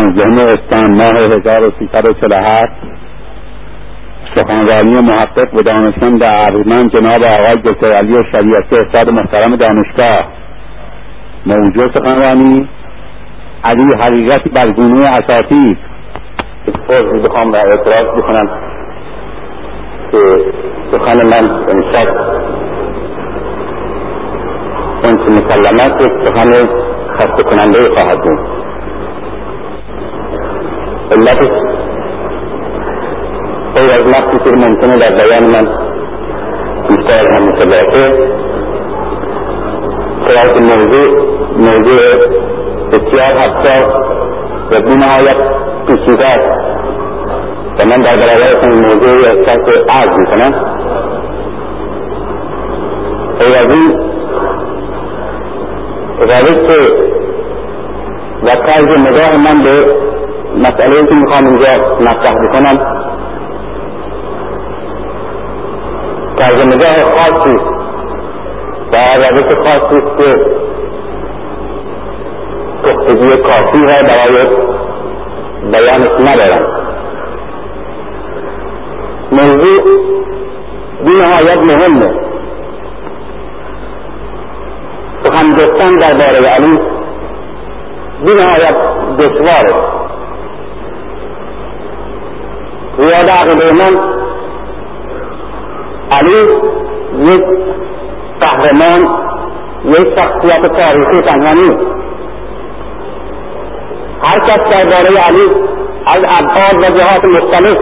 15 اسفند ماه 1347 سخنرانی محقق و دانشمند ارجمند جناب آقای دکتر علی شریعتی استاد محترم دانشگاه. موضوع سخنرانی علی حقیقتی بر گونه اساطیر. فرض بخوام و اعتراض بکنم که سخن من امشب اون که مسلمت یک سخن خسته کننده خواهد بود. علتش غیر از وقتی که ممکنه در بیان من بیشتر همیشه باشه، چرا که موضوع بسیار حساس و بی‌نهایت پیچیده است و من در برابر این موضوع احساس عجز میکنم. غیر از این روش و طرز نگاه من به مسئله‌ای که میخوام اینجا مطرح بکنم طرز نگاه خاصی و روش خاصی که پختگی کافی را برای بیانش ندارم. موضوع بی‌نهایت مهمه. سخن گفتن درباره علی بی‌نهایت دشواره. زیاد عقیده من علی یک قهرمان، یک شخصیت تاریخی تنها نیست. هر کس درباره علی از ابعاد و جهات مختلف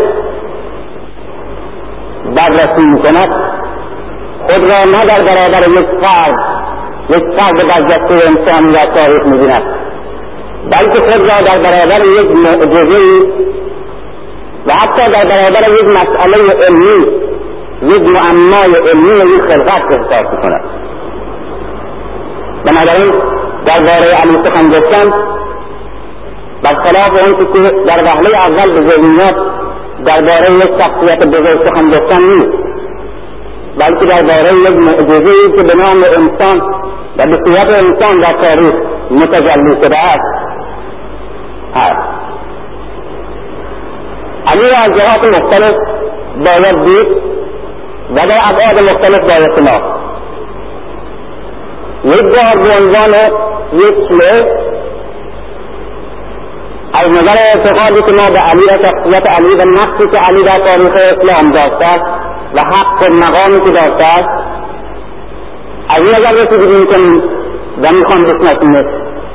بررسی میکند خود را نه در برابر یک فرد برجسته انسانی در تاریخ میبیند، بلکه خود را در برابر یک معجزه‌ای و حتی در برابر یک مسئله علمی، یک معمای علمی و یک خلقت احساس میکند. بنابراین درباره علی سخن گفتن برخلاف اون که در وهله اول به ذهن میاد درباره یک شخصیت بزرگ سخن گفتن نیست، بلکه درباره یک معجزه‌ای که به نام انسان و به صورت انسان در تاریخ متجلی شده است. علی را از جهات مختلف باید دید و در ابعاد مختلف باید شناخت. یک بار به عنوان یک شیعه از نظر اعتقادی که ما به علی و شخصیت علی و نقشی که علی در تاریخ اسلام داشته است و حق مقامی که داشته است از این نظر رسیدگی میکنیم و میخوام بشناسیمش.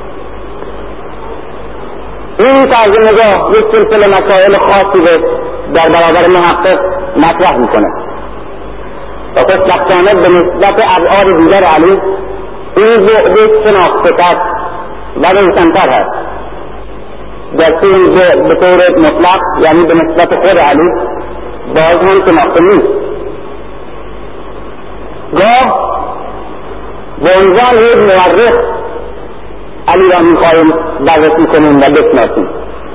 این طرز نگاه یک سلسله مسائل خاصی در برابر محقق مطرح میکنه و خوشبختانه به نسبت ابعاد دیگر علی این بعد شناخته‌تر و روشن‌تر هست. گرچه این به طور مطلق یعنی به نسبت خود علی باز هم شناخته نیست. گاه به عنوان یک مورخ علی را میخواهیم بررسی کنیم و بشناسیم.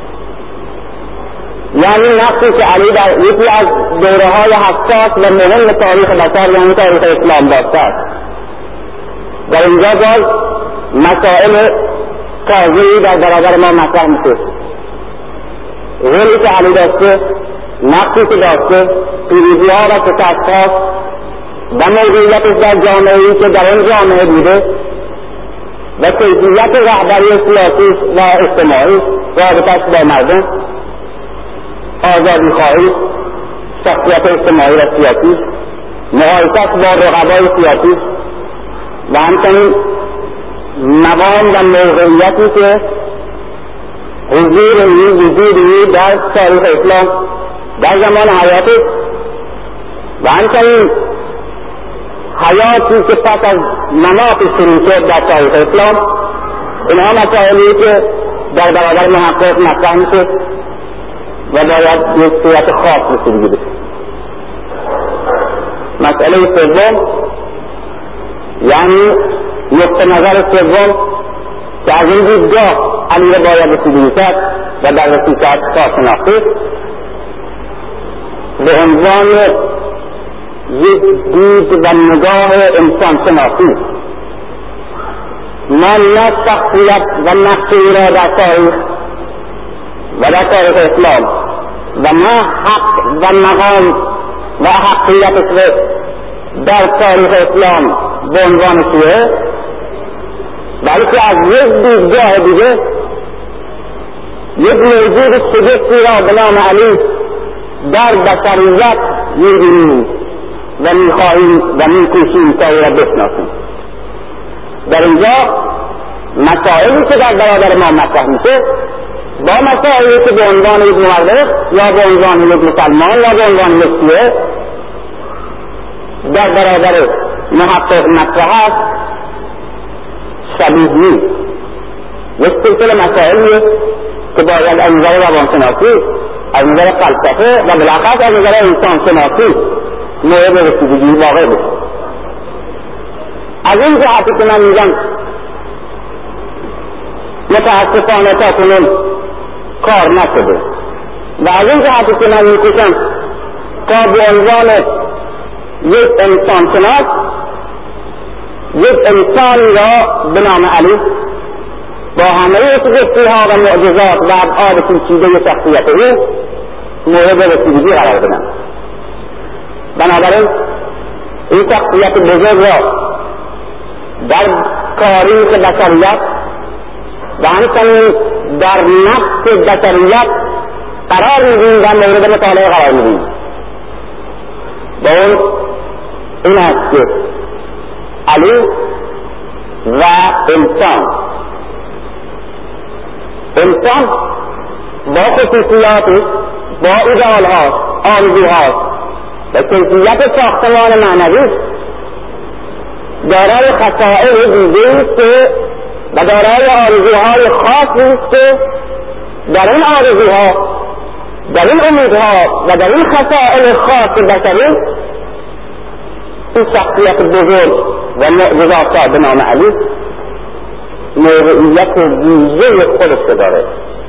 یعنی نقشی که علی در یکی از دوره‌های حساس و مهم تاریخ بشر یعنی تاریخ اسلام داشته است. در اینجا باز مسائل تازه‌ای در برابر ما مطرح میشه. رولی که علی داشته، نقشی که داشته، پیروزی‌ها و شکست‌ها و موقعیتش در جامعه‌ای که در این جامعه بوده و کیفیت رهبری سیاسی و اجتماعی، رابطه‌اش با مردم، آزادی‌خواهی، شخصیت اجتماعی و سیاسی، مقایسه‌اش با رقبای سیاسی و همچنین مقام و موقعیتی که حضور این وجودی در تاریخ اسلام در زمان حیاتش و همچنین حیاتی که پس از ممات شروع شد در تاریخ اسلام. اینها مسائلی که در برابر محقق مطرح میشه و باید یک صورت خاص رسیدگی بشه. مسئله سوم یعنی نقطه نظر سوم که از این دیدگاه علی را باید رسیدگی کرد و بررسی کرد تا شناخته به عنوان یک دید و نگاه انسان شناسی. ما نه شخصیت و نقش او را در تاریخ و در تاریخ اسلام و نه حق و مقام و حقیقتش در تاریخ اسلام به عنوان شیعه، بلکه از یک دیدگاه دیگه یک موجود شگفتی را به نام علی در بشریت می‌بینیم و می‌خواهیم و می‌کوشیم تا او را بشناسیم. در اینجا مسائلی که در برابر ما مطرح میشه با مسائلی که به عنوان یک مورخ یا به عنوان یک مسلمان یا به عنوان یک شیعه در برابر محقق مطرح است شبیه نیست. یک سلسله مسائلیه که باید از نظر روانشناسی، از نظر فلسفه و بالاخص از نظر انسان شناسی مورد رسیدگی واقع بشه. از این جهتی که من میگم متاسفانه تا کنون کار نشده و از این جهتی که من میکوشم تا به عنوان یک انسان شناس یک انسانی را به نام علی با همه شگفتی‌ها و معجزات و ابعاد پیچیده شخصیت او مورد رسیدگی قرار بدم. بنابراین این شخصیت بزرگ را در تاریخ بشریت و همچنین در نفس بشریت قرار میدیم و مورد مطالعه قرار میدیم. و اون این است که علی و انسان با خصوصیاتی، با ایدئال‌ها، آرزوها و کیفیت ساختمان معنوی دارای خصائص ویژه‌ای و دارای آرزوهای خاصی است که در این آرزوها، در این امیدها و در این خصائص خاص بشری این شخصیت بزرگ و معجزات به نام علی موقعیت ویژه خودش داره.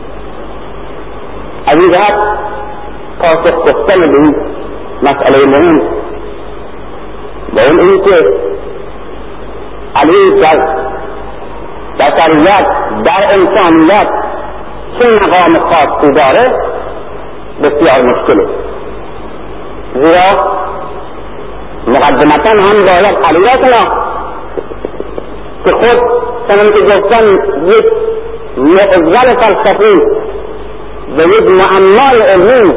از این جهت پاسخ گفتن به این مسئله مهم و اون این که علی در بشریت در انسانیت چه مقام خاصی داره بسیار مشکله، زیرا مقدمتا هم باید علی را شناخت که خود چنان که گفتن یک معضل فلسفی و یک معمای علمی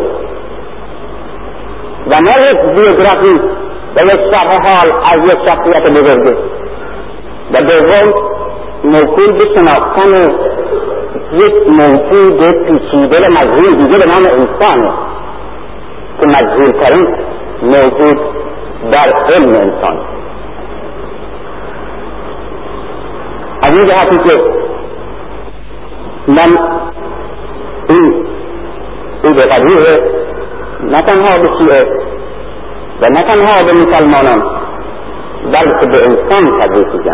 و نه یک بیوگرافی و یک شرح حال از یک شخصیت بزرگی و دوم موکول به شناختن یک موجود پیچیده و مجهول دیگه به نام انسانه که مجهولترین موجود در علم انسان. از این جهتی که من این ایده قدیره نه تنها به شیعه و نه تنها به مسلمانان بلکه به انسان تدریس میگم.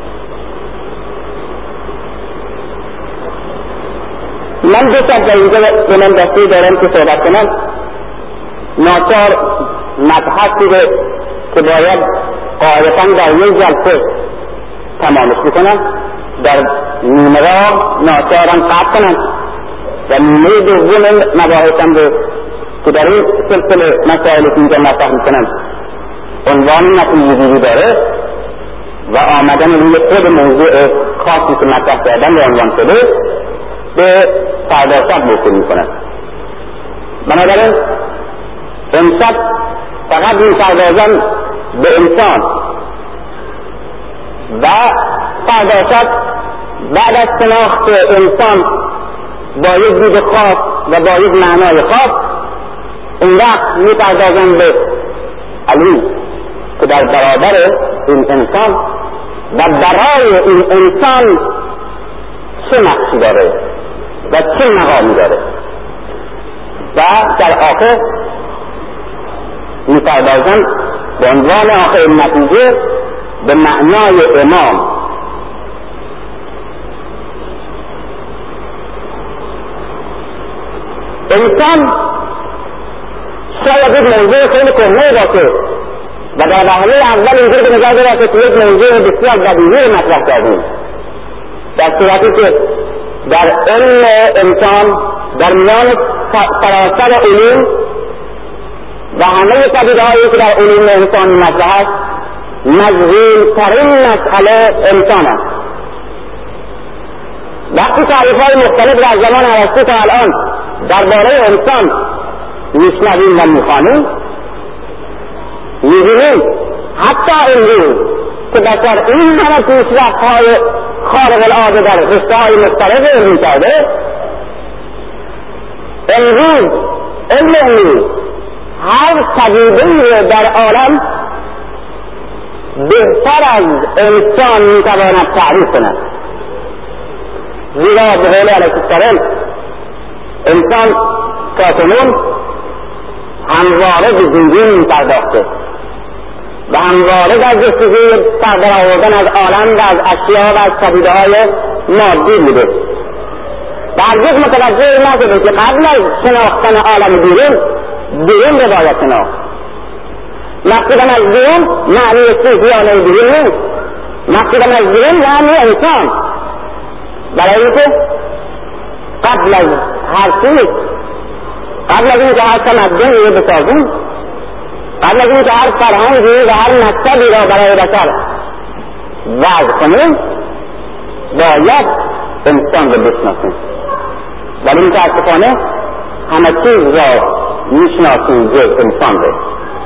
من دو شب در اینجا به من دسته دارم که صحبت کنم، ناچار مبحثی که باید قاعدتاً در یک جلسه تمامش بکنم در نیمه راه ناچارم قطع کنم و نیمه دوم مباحثم رو که در این سلسله مسائلی که اینجا مطرح میکنم عنوان نتیجه‌گیری داره و آمدن روی خود موضوع خاصی که مطرح کردن به عنوان شده به پرداشت موصول میکنم. بنابراین امشب فقط میپردازم به انسان و پرداشت بعد از شناخت انسان با یک دید خاص و با یک معنای خاص اون وقت میپردازم به علی که در برابر این انسان و برای این انسان چه نقشی داره و چه مقامی داره و در آخر میپردازم به عنوان آخر نتیجه به معنای امام. انسان شاید یک موضوع خیلی کهنه باشه و در مرحله اول اینجوری به نظر برسه که یک موضوع بسیار بدیهی مطرح کردیم، در صورتی که در علم انسان در میان سراسر علوم و همه پدیده‌هایی که در علوم انسانی مطرح است مشغول‌ترین مسئله انسان است. وقتی تعریف‌های مختلف در زمان ارسطو تا الان درباره انسان میشنویم و میخوانیم، می‌بینیم حتی امروز که بشر این همه پیشرفت‌های خارق العاده در رشته‌های مختلف علمی کرده، امروز هر پدیده‌ای در عالم بهتر از انسان میتواند تعریف کند. زیرا به قول علیه السلام انسان تاکنون همواره به زندگی میپرداخته و همواره در جستجوی سر آوردن از عالم و از اشیا و از پدیده‌های مادی بوده و هرگز متوجه نشده که قبل از شناختن عالم بیرون رو باید شناخت. مقصودم از بیرون معنی چیزی عالم بیرون نیست، مقصودم از بیرون یعنی انسان. برای اینکه قبل از هر چیز، قبل از اینکه هر تمدنی رو بسازیم، قبل از اینکه هر فرهنگی و هر مکتبی را برای بشر وضع کنیم، باید انسان رو بشناسیم. ولی متاسفانه همه چیز را میشناسیم جز انسان رو.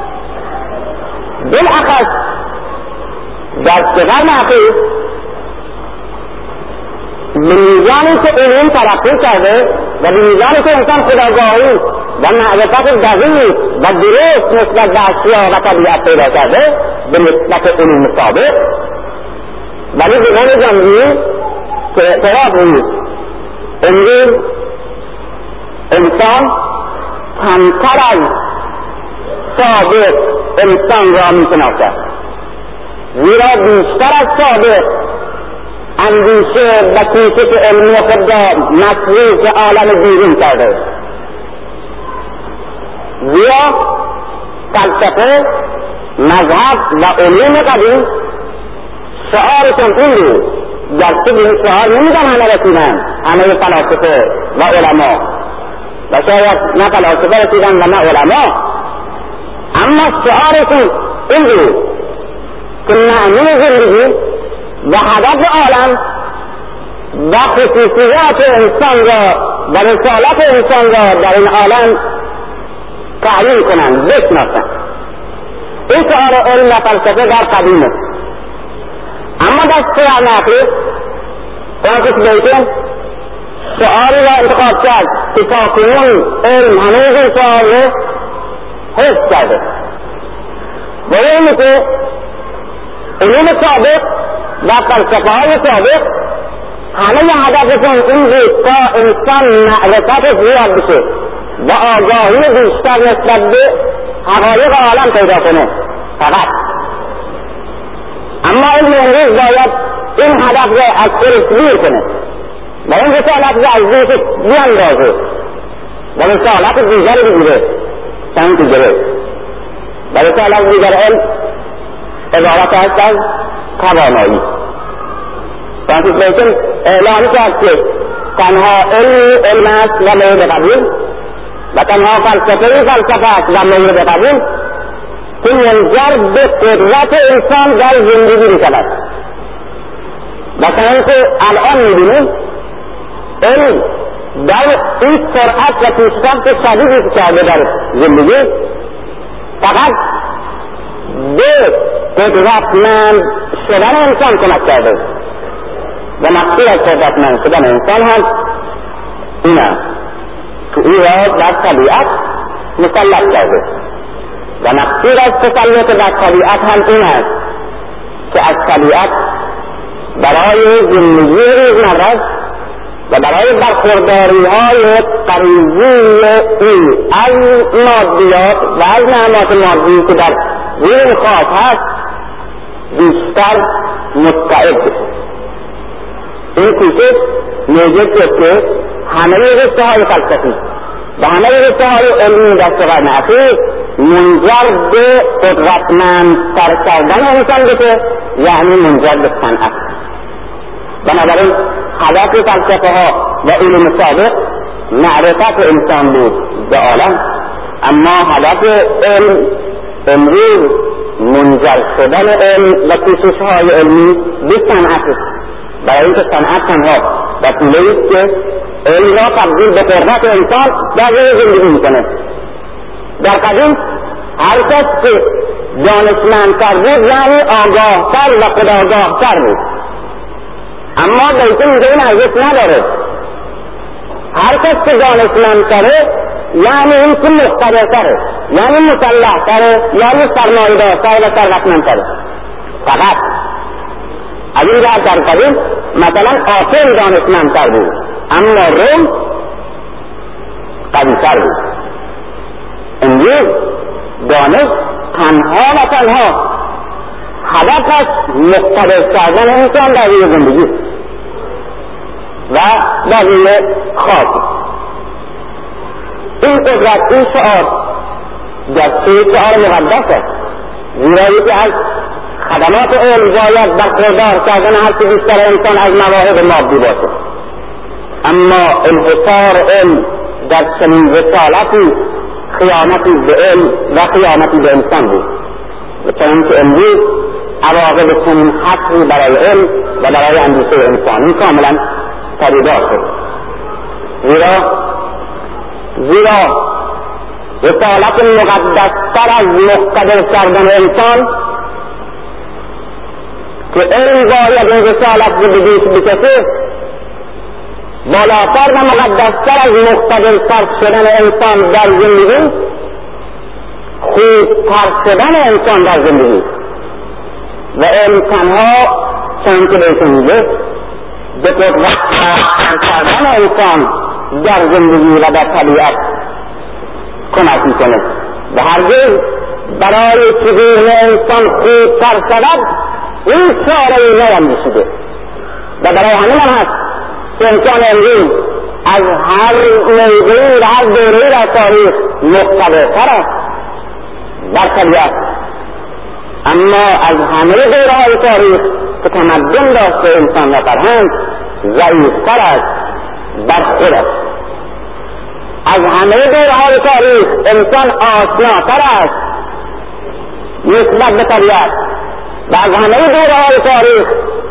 بالاخص در قرن اخیر به میزانی که علوم ترقی کرده و به میزانی که انسان خودآگاهی و معرفت دقیق و درست نسبت به اشیا و طبیعت پیدا کرده به نسبت علوم سابق، ولی به قول جمعی که اعتراف نیست، امروز انسان کمتر از سابق انسان را میشناسد، زیرا بیشتر از سابق اندیشه و کوشش علمی خود را مصروف عالم بیرون کرده. زیرا فلسفه، مذهب و علوم قدیم شعارشون این بود، گرچه به این شعار نمیدن همه رسیدن، همه فلاسفه و علما و شاید نه فلاسفه رسیدن و نه علما، اما شعارشون این بود که معنی زندگی و هدف عالم و خصوصیات انسان را و رسالت انسان را در این عالم تعیین کنند، بشناسند. این شعار علم و فلسفه در قدیم است. اما در قرن اخیر فرانسیس بیکن شعاری را انتخاب کرد که تاکنون علم هنوز این شعار را حفظ کرده و اینه که علوم سابق و فلسفه های سابق همه هدفشون این بود تا انسان معرفتش زیاد بشه و آگاهی بیشتر نسبت به حقایق عالم پیدا کنه فقط. اما علم امروز باید این هدف را از خودش دور کنه و این رسالت را از ذهنش بیاندازه و رسالت دیگری بگیره چند که گرفت و رسالت دیگر علم عبارت است از توانایی. فرانسیس بیکن اعلام کرد که تنها علم است و مورد قبول و تنها فلسفه است و مورد قبول که منجر به قدرت انسان در زندگی می‌شود. و چنانکه الان می‌بینیم علم در این سرعت و پیشرفت شدیدی کرده در زندگی فقط به قدرتمند شدن انسان کمک کرده و مقصود از قدرتمند شدن انسان هم این است که او را در طبیعت مسلط کرده و مقصود از تسلط در طبیعت هم این است که از طبیعت برای زندگی روزمره و برای برخورداری‌های غریزی او از مادیات و از نعمات مادی که در روی خاص هست بیشتر مستعد بشه. این کوشش موجب شد که همه رشته‌های فلسفی و همه رشته‌های علمی در قرن اخیر منجر به قدرتمندتر کردن انسان بشه، یعنی منجر به صنعت. بنابراین هدف فلسفه ها و علوم سابق معرفت انسان بود به عالم، اما هدف علم امروز منجر شدن علم و کوشش‌های علمی به صنعت است، برای اینکه صنعت تنها وسیله است که علم را تبدیل به قدرت انسان در زندگی می‌کند. در قدیم هر کس که دانشمندتر بود یعنی آگاهتر و خودآگاهتر بود، اما بیت اینجا این ارزش نداره. هر کس که دانشمندتره یعنی این که مقتدرتره، یعنی مسلحتره، یعنی سرمایه‌دارتر و ثروتمندتره. فقط از این جهت در قدیم مثلا آتن دانشمندتر بود، اما روم قوی‌تر بود. امروز دانش تنها و تنها هدف از مقتدر کردن انسان در روی زندگی و در روی خاک. این قدرت، این شعار جسته شعار مقدس است، زیرا یکی از خدمات علم باید برخوردار کردن هر چه بیشتر انسان از مواهب مادی باشد. اما انحصار علم در چنین رسالتی خیانتی به علم و خیانتی به انسان بود، چنانکه امروز عواقب چنین حصری برای علم و برای اندیشه انسانی کاملا پدیدار شد. زیرا رسالت مقدستر از مقتدر کردن انسان که علم باید این رسالت رو به دوش بکشه، بالاتر و مقدستر از مقتدر شدن انسان در زندگی خوبتر شدن انسان در زندگی و علم تنها چنانکه بهتون میگه به قدرت کردن انسان در زندگی و در طبیعت کمک میکنه و هرگز برای چگونه انسان خوبتر شود این چاره‌ای نیندیشیده. و برای همین هم هست که انسان امروز از هر موضوعی و هر دوره‌ای در تاریخ مقتدرتر است در طبیعت، اما از همه دوره‌های تاریخ که تمدن داشته انسان و فرهنگ ضعیف‌تر است بر خود است. از همه دوره‌های تاریخ انسان آشناتر است نسبت به طبیعت و از همه دوره‌های تاریخ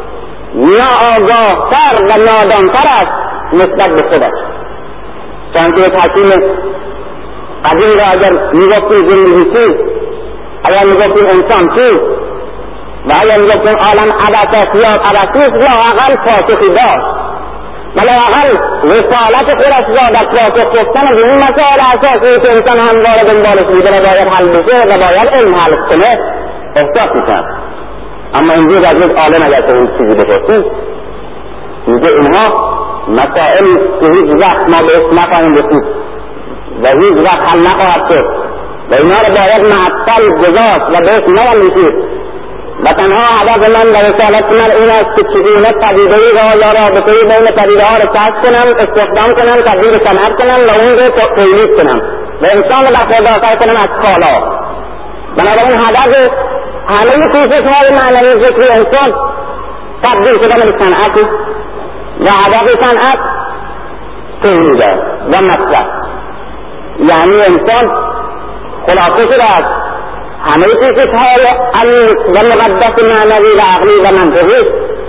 ناآگاه‌تر و نادان‌تر است نسبت به خود است. چنانکه یک حکیم قدیم را اگر میگفتیم زندگی چیست، اگر میگفتیم انسان چیست و اگر میگفتیم عالم عبث است یا عبثیست، لااقل پاسخی داشت و لااقل رسالت خودش را در پاسخ گفتن از این مسائل اساسی که انسان همواره دنبالش بوده و باید حل بشه و باید علم حل کنه احساس میکرد. اما امروز از یک عالم اگر که این چیزی بپرسید میگه اینها مسائلی که هیچ وقت ما بهش نخواهیم رسید و هیچ وقت حل نخواهد شد و اینا رو باید معطل گذاشت و بهش نیندیشید و تنها هدف من و رسالت من این است که چگونه پدیده‌ای را یا رابطه‌ای بین پدیده‌ها را کشف کنم، استخدام کنم، تبدیل به صنعت کنم و اون رو تولید کنم و انسان رو برخوردار کنم از کالا. بنابراین هدف همه کوشش‌های معنوی ذکری انسان تبدیل شدن به صنعت و هدف صنعت تولید و مصرف، یعنی انسان خلاصه شده است همه کوشش‌های عمیق و مقدس معنوی و عقلی و منطقی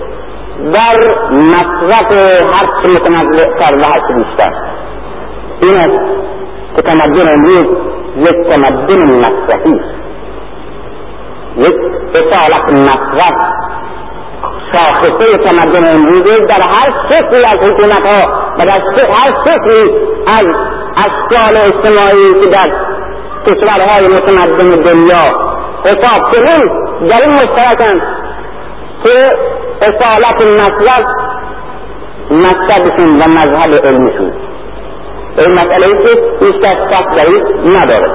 در مصرف هر چه متنوع‌تر و هر چه بیشتر. این است که تمدن امروز یک تمدن مصرفی است، یک اصالت مصرف شاخصه تمدن امروزی در هر شکلی از حکومت‌ها و در هر شکلی از اشکال اجتماعی که در کشورهای متمدن دنیا حساب کنیم در این مشترکند که اصالت مصرف مکتبشون و مذهب علمیشون. این مسئله که هیچ کس شک در این نداره.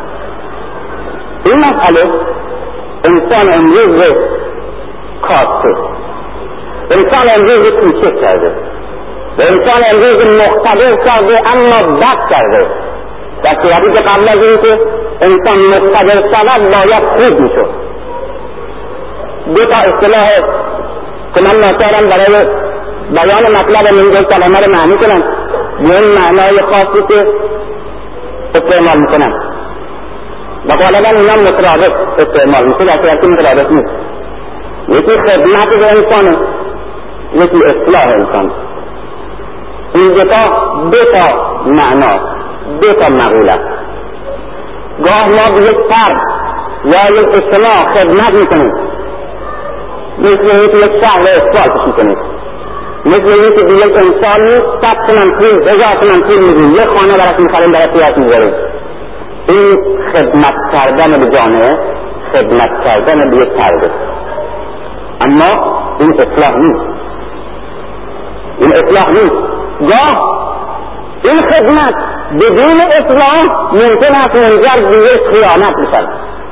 این مسئله انسان امروز رو کاسته، انسان امروز رو کوچک کرده و انسان امروز مقتدر کرده اما بد کرده، در صورتی که قبل از این که انسان مقتدر شود باید خوب میشد. دو تا اصطلاح که من ناچارم برای بیان مطلب من این کلمه رو معنی کنم. به این معنای خاصی که استعمال میکنن و غالبا اینا مترادف استعمال میکنن، در صورتی مترادف نیست. یکی خدمت به انسانه، یکی اصلاح انسان. این دو تا معنا، دو تا مقوله. گاه ما به یک فرد یا یک اجتماع خدمت میکنیم، مثل یک شهر اصلاحش میکنیم، مثل اینکه به یک انسانی 100 تومن پول 1000 تومن پول میدیم، یک خانه براش میخریم برای قیاس میذاریم. این خدمت کردن به جامعه، خدمت کردن به یک فرد، اما این اصلاح نیست. این اصلاح نیست. گاه این خدمت بدون اصلاح ممکن است منجر به یک خیانت بشود.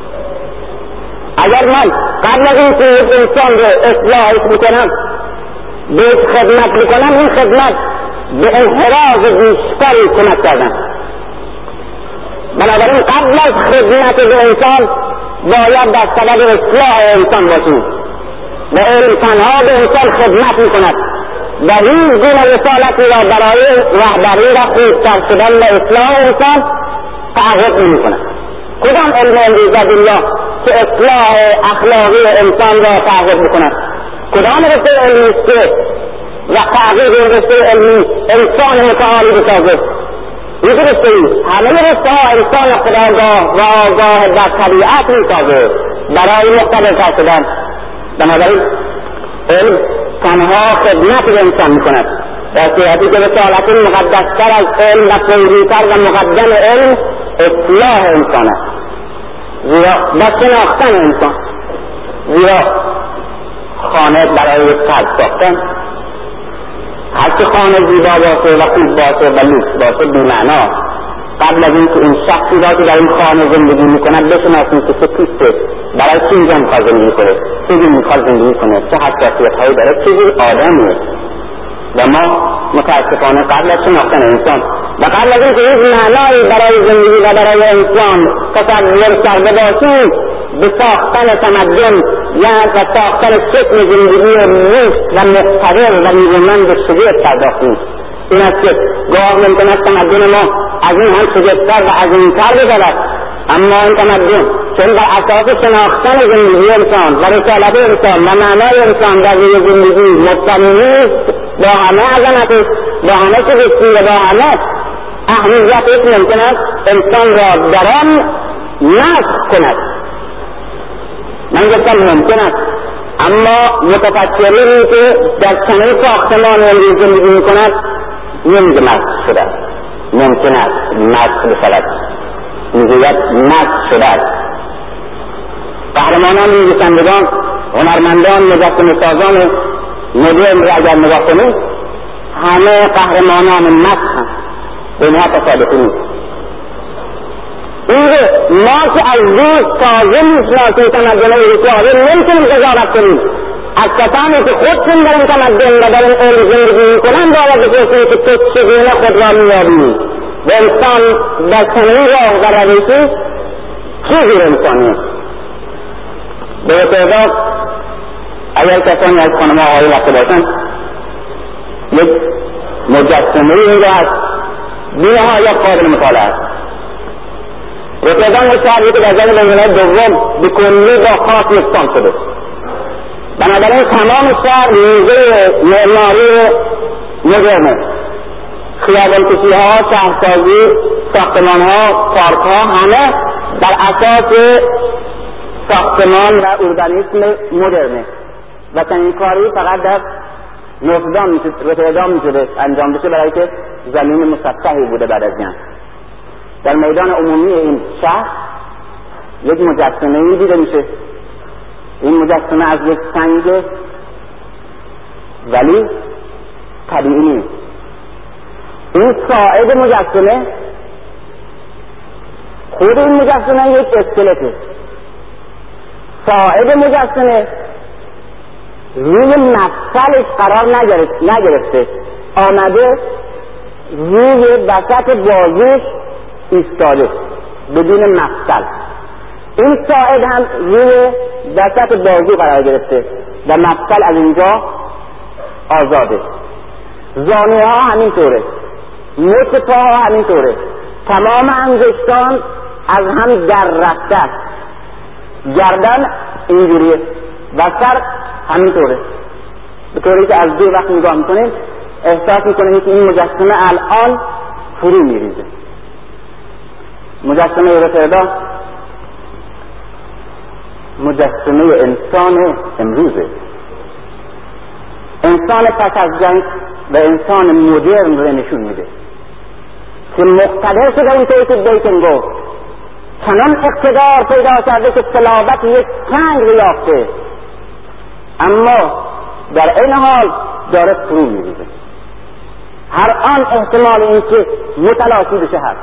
اگر من قبل از این که یک انسان رو اصلاحش بکنم، بهش خدمت بکنم، این خدمت به انحراف بیشتری کمک کردم. بنابراین قبل از خدمت به انسان باید در سبب اصلاح انسان باشیم و علم تنها به انسان خدمت میکند و هیچ گونه رسالتی را برای رهبری و خوبتر شدن و اصلاح انسان تعهد نمیکند. کدام علم امروز دنیا که اصلاح اخلاقی انسان را تعهد میکند؟ کدام رساله علمی است و تحقیق این رساله علمی انسان متعالی بسازد؟ این رساله همه رساله انسان خودآگاه و آگاه در طبیعت میسازد برای مقتدر شدن. بنابراین علم تنها خدمت به انسان میکند، در صورتی که رسالت مقدستر از علم و فوریتر و مقدم علم اصلاح انسان است، زیرا با شناختن انسان. زیرا خانه برای یک فرد ساختن، هرچه خانه زیبا باشه و خوب باشه و لوکس باشه بی‌معنا، قبل از اینکه این شخصی را که در این خانه زندگی میکند بشناسیم که چه کیسته، برای چی اینجا میخواد زندگی کنه، چیزی میخواد زندگی کنه، چه حساسیت‌هایی داره، چه جور آدمیه. و ما متاسفانه قبل از شناختن انسان و قبل از اینکه هیچ معنایی برای زندگی و برای انسان تصور کرده باشیم، به ساختن تمدن یعنی و ساختن شکل زندگی نیست و مقتدر و نیرومند شگفت پرداختیم. این است که گاه ممکن است تمدن ما از این هم شگفت‌تر و عظیم‌تر بشود، اما این تمدن چون بر اساس شناختن زندگی انسان و رسالت انسان و معنای انسان در روی زندگی مبتنی نیست، با همه عظمتش، با همه شگفتی و با همه اهمیتش، ممکن است انسان را در آن نسخ کند. من گفتم ممکن است، اما متفکرینی که در چنین ساختمان امروز زندگی می‌کند نمیگه نسخ شده، ممکن است نسخ بشود، میگوید نسخ شده است. قهرمانان نویسندگان، هنرمندان، مجسمه‌سازان مدرن را اگر نگاه کنید، همه قهرمانان نسخ، به اینها تصادفی نیست. ما که از روز تازه میشناسیم تمدن اروپایی نمیتونیم قضاوت کنیم. از کسانی که خودشون در این تمدن و در این علم زندگی میکنن باید بپرسیم که تو چگونه خود را مییابی و انسان در چنین راه و روشی چه جور انسانی؟ به تعداد اگر کسانی از خانم آقای رفته باشن، یک مجسمه اینجا هست بی‌نهایت قابل مطالعه است. روتردام یک شهری که در جنگ جهانی دوم به کلی با خاک یکسان شده. بنابراین تمام شهر موزه معماری مدرنه، خیابان‌کشی‌ها، شهرسازی، ساختمان‌ها، پارک‌ها همه بر اساس ساختمان و اوربانیسم مدرنه و چنین کاری فقط در روتردام میشده انجام بشه، برای که زمین مسطحی بوده بعد از جنگ. در میدان عمومی این شهر یک مجسمه‌ای دیده میشه. این مجسمه از یک سنگ ولی طبیعی نیست. این ساعد مجسمه، خود این مجسمه یک اسکلته. ساعد مجسمه روی مفصلش قرار نگرفته، آمده روی وسط بازوش ایستاده بدون مفصل. این ساعد هم روی وسط بازو قرار گرفته و مفصل از اینجا آزاده. زانوها همینطوره. مچ پاها همینطوره، تمام انگشتان از هم در رفته است، گردن اینجوریه و سر همینطوره، به طوری که از دور وقت نگاه میکنید احساس میکنید که این مجسمه الان فرو میریزه. مجسمه رتردام مجسمه انسان امروزه، انسان پس از جنگ و انسان مدرن رو نشون میده که مقتدر شده اونطوری که بیکن گفت، چنان اقتدار پیدا کرده که صلابت یک سنگ رو یافته، اما در این حال داره فرو میریزه. هر آن احتمال این که متلاشی بشه هست.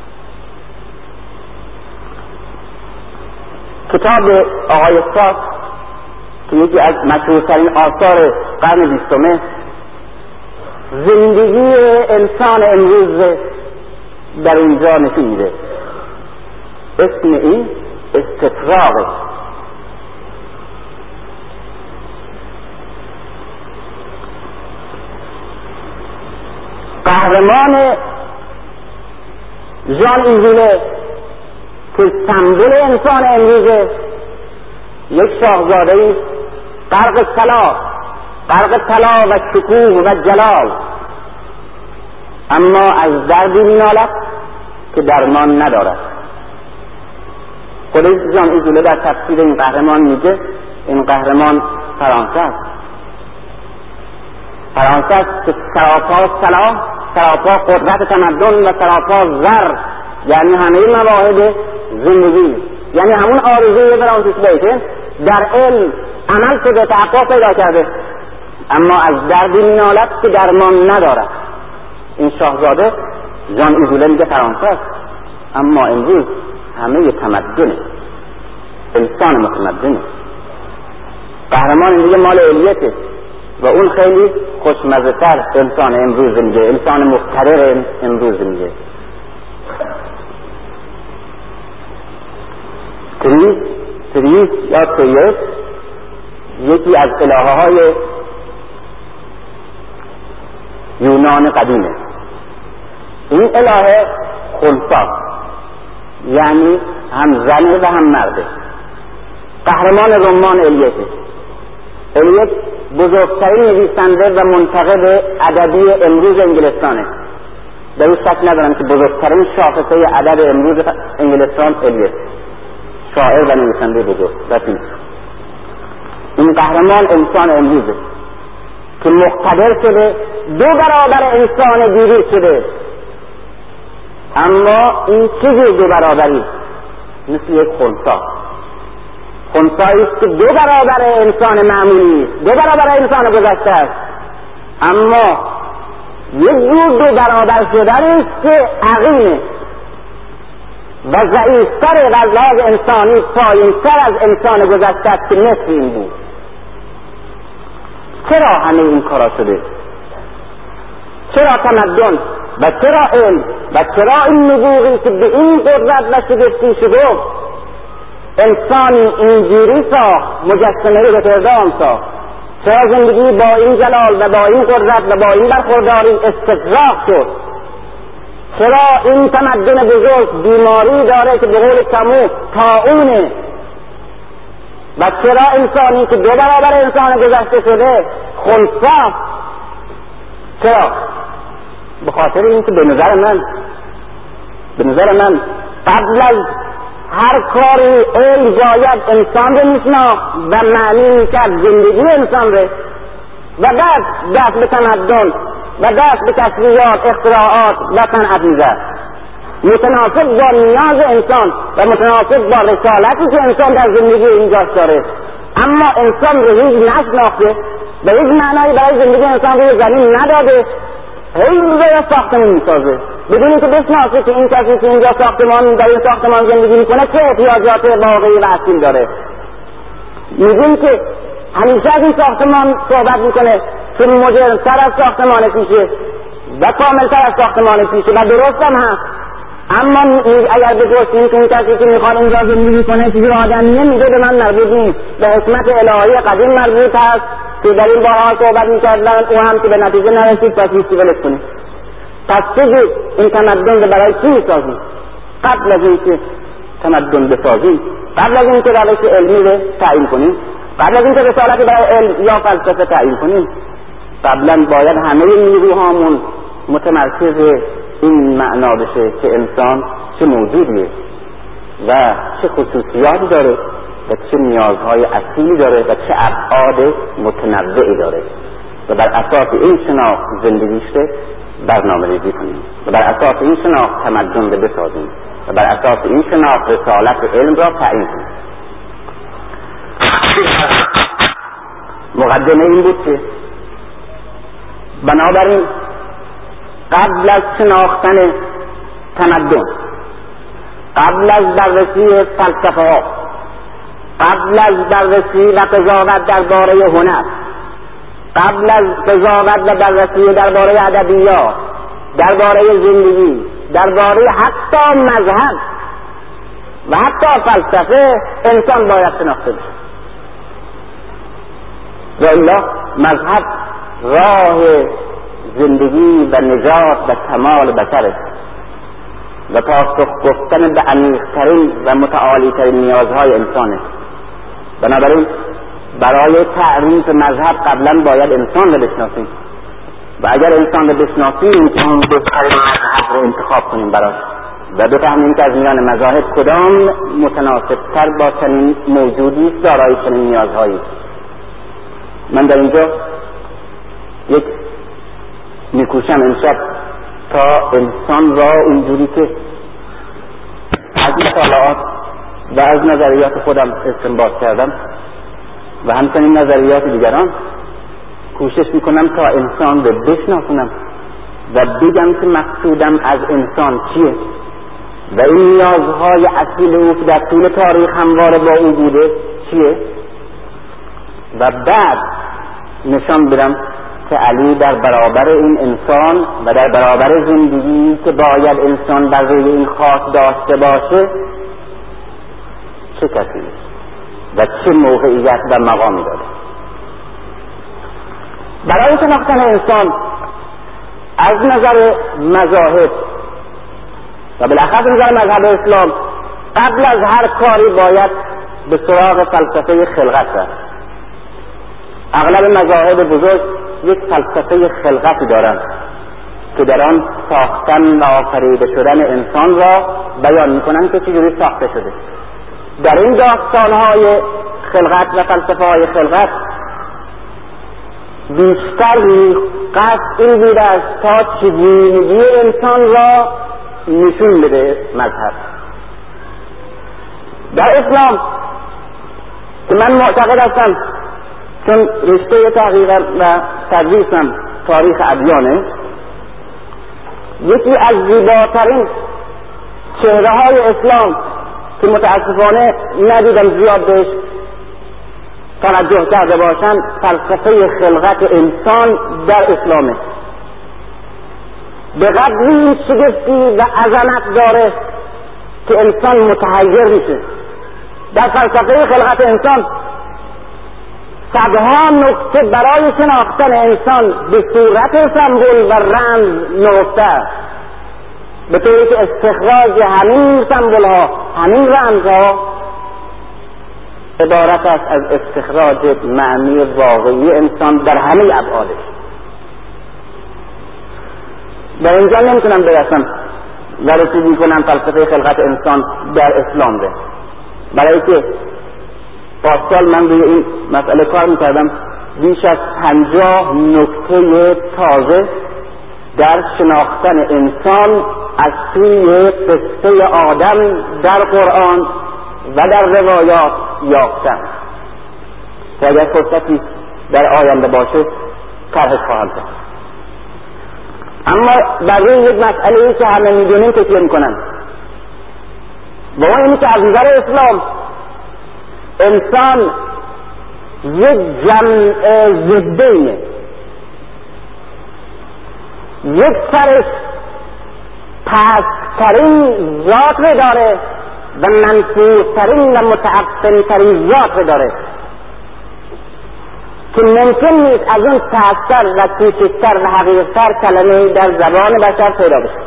کتاب آقای ساک که یکی از مشهورترین آثار قرن 20 زندگی انسان امروز در اونجا نشون میده. اسم این استطراقه. قهرمان ژان ایزوله که سمبل انسان امروزه یک شاهزاده‌ای غرق طلا و شکوه و جلال، اما از دردی می‌نالد که درمان ندارد. خود ژان ایزوله در تفسیر این قهرمان میگه این قهرمان فرانسه است. فرانسه است که سراپا صلاح، سراپا قدرت تمدن و سراپا زر، یعنی همه مواهب زندگی، یعنی همون آرزوی فرانسیس بیکن در علم عمل شده، تحقق پیدا کرده، اما از دردی مینالد که درمان ندارد. این شاهزاده ژان ایزوله میگه فرانسه است، اما امروز همه تمدنه، انسان متمدنه. قهرمان میگه مال الیته و اون خیلی خوشمزه تر انسان امروز میگه، انسان مقتدر امروز میگه. تریس یا تریس یکی از الهه های یونان قدیمه. این الهه خنثی، یعنی هم زنه و هم مرده. قهرمان رمان الیته. الیت بزرگترین نویسنده و منتقد ادبی امروز انگلستانه. در این شک ندارم که بزرگترین شاخصه ادب امروز انگلستان الیت، شاعر و نویسنده بزرگ و فیلسوف. این قهرمان انسان امروزه که مقتدر شده، 2 برابر انسان دیروز شده، اما این چیزی 2 برابری مثل یک خنثی است که 2 برابر انسان معمولی است، 2 برابر انسان گذشته است، اما یک جور 2 برابر شدن است که عقیمه و ضعیفتر از لحاظ انسانی، پایین‌تر از انسان گذشته است که مثل این بود. چرا همه این کارا شده؟ چرا تمدن و چرا علم و چرا این نبوغی که به این قدرت و شگفتی شده انسانی اینجوری ساخت، مجسمه رتردام ساخت؟ چرا زندگی با این جلال و با این قدرت و با این برخورداری استطراق شد؟ چرا این تمدن بزرگ بیماری داره که به قول کمو طاعونه؟ و چرا انسانی که 2 برابر انسان گذشته شده خنثی؟ چرا؟ به خاطر اینکه به نظر من قبل از هر کاری علم باید انسان رو میشناخت و معنی میکرد زندگی انسان رو، و بعد دست به تمدن و دست به کشفیات، اختراعات و صنعت میزد، متناسب با نیاز انسان و متناسب با رسالتی که انسان در زندگی اینجاش داره. اما انسان رو هیچ نشناخته، به هیچ معنایی برای زندگی انسان روی زمین نداده، هی روی ساختمان میسازه بدون اینکه بشناسه که این کسی که اینجا ساختمان در این ساختمان زندگی میکنه چه احتیاجات واقعی و اصیل داره. میگیم که همیشه از این ساختمان صحبت میکنه که مدرن‌تر از ساختمان پیشه و کاملتر از ساختمان پیشه و درست هم هست، اما اگر به درستی که این کسی که میخواد اینجا زندگی کنه چیزی آدمیه میگه به من مربوط نیست، به حکمت الهی قدیم مربوط هست که در این بارها صحبت میکردن، او هم که به نتیجه نرسید پس هیچی ولش کنه. پس بگید این تمدن رو برای چی میسازیم؟ قبل از اینکه تمدن بسازیم، قبل از اینکه روش علمی رو تعیین کنیم، قبل از اینکه رسالتی برای علم یا فلسفه تعیین کنیم، قبلا باید همه نیروهامون متمرکز این معنا بشه که انسان چه موجودیه و چه خصوصیاتی داره و چه نیازهای اصیلی داره و چه ابعاد متنوعی داره و بر اساس این شناخت زندگیش برنامه‌ریزی کنیم و بر اساس این شناخت تمدن رو بسازیم و بر اساس این شناخت رسالت علم را تعیین کنیم. مقدمه این بود که بنابراین قبل از شناختن تمدن، قبل از بررسی فلسفه ها، قبل از بررسی و قضاوت درباره هنر، قبل از قضاوت و بررسی درباره ادبیات، درباره زندگی، درباره حتی مذهب و حتی فلسفه، انسان باید شناخته بشه. و الا مذهب راه زندگی و نجات و کمال بشره و پاسخ گفتن به عمیق‌ترین و متعالی‌ترین نیازهای انسانه. بنابراین برای تعریف مذهب قبلا باید انسان رو بشناسیم و اگر انسان رو بشناسیم اون بهترین مذهب رو انتخاب کنیم براش و بفهمیم که از میان مذاهب کدام متناسب‌تر با چنین موجودی دارای چنین نیازهایی. من در اینجا یک میکوشم امشب تا انسان را اونجوری که از مطالعات و از نظریات خودم استنباط کردم و همچنین نظریات دیگران کوشش میکنم تا انسان رو بشناسونم و بگم که مقصودم از انسان چیه و این نیازهای اصیل او که در طول تاریخ همواره با او بوده چیه و بعد نشان بدم که علی در برابر این انسان و در برابر زندگی که باید انسان بر روی این خاک داشته باشه چه کسی و چه موقعیت و مقامی داره. برای شناختن انسان از نظر مذاهب و بالاخص نظر مذهب اسلام قبل از هر کاری باید به سراغ فلسفه خلقت رفت. اغلب مذاهب بزرگ یک فلسفه خلقتی دارند که در آن ساختن و آفریده شدن انسان را بیان میکنند که چجوری ساخته شده. در این داستانهای خلقت و فلسفه های خلقت بیشتر قصد این بوده است تا چگونگی انسان را نشون بده مذهب. در اسلام که من معتقد هستم چون رشته تحقیق و تدریسم تاریخ ادیانه، یکی از زیباترین چهره های اسلام که متاسفانه ندیدم زیاد بهش توجه کرده باشن فلسفه خلقت انسان در اسلامه. به قدری این شگفتی و عظمت داره که انسان متحیر میشه. در فلسفه خلقت انسان صدها نکته برای شناختن انسان به صورت سمبل و رمز نهفته است، به طوری که استخراج همین سمبل ها، همین رمز ها عبارت است از استخراج معنی واقعی انسان در همه ابعادش. در اینجا نمیتونم برسم و رسیدگی کنم فلسفه خلقت انسان در اسلام ده، برای که پاسال من روی این مسئله کار میکردم. بیش از 50 نکته تازه در شناختن انسان از سوی قصه آدم در قرآن و در روایات یافتم که اگر فرصتی در آینده باشه طرحش خواهم کرد. اما برای یک مسئله که همه میدونیم تکیه میکنن و اون اینه که از نظر اسلام انسان یک جمع ضدینه، یک سرش پسترین ذات رو داره و منفورترین و متعفنترین ذات رو داره که ممکن نیست از اون پستر و کوچکتر و حقیقتر کلمه در زبان بشر پیدا بشه.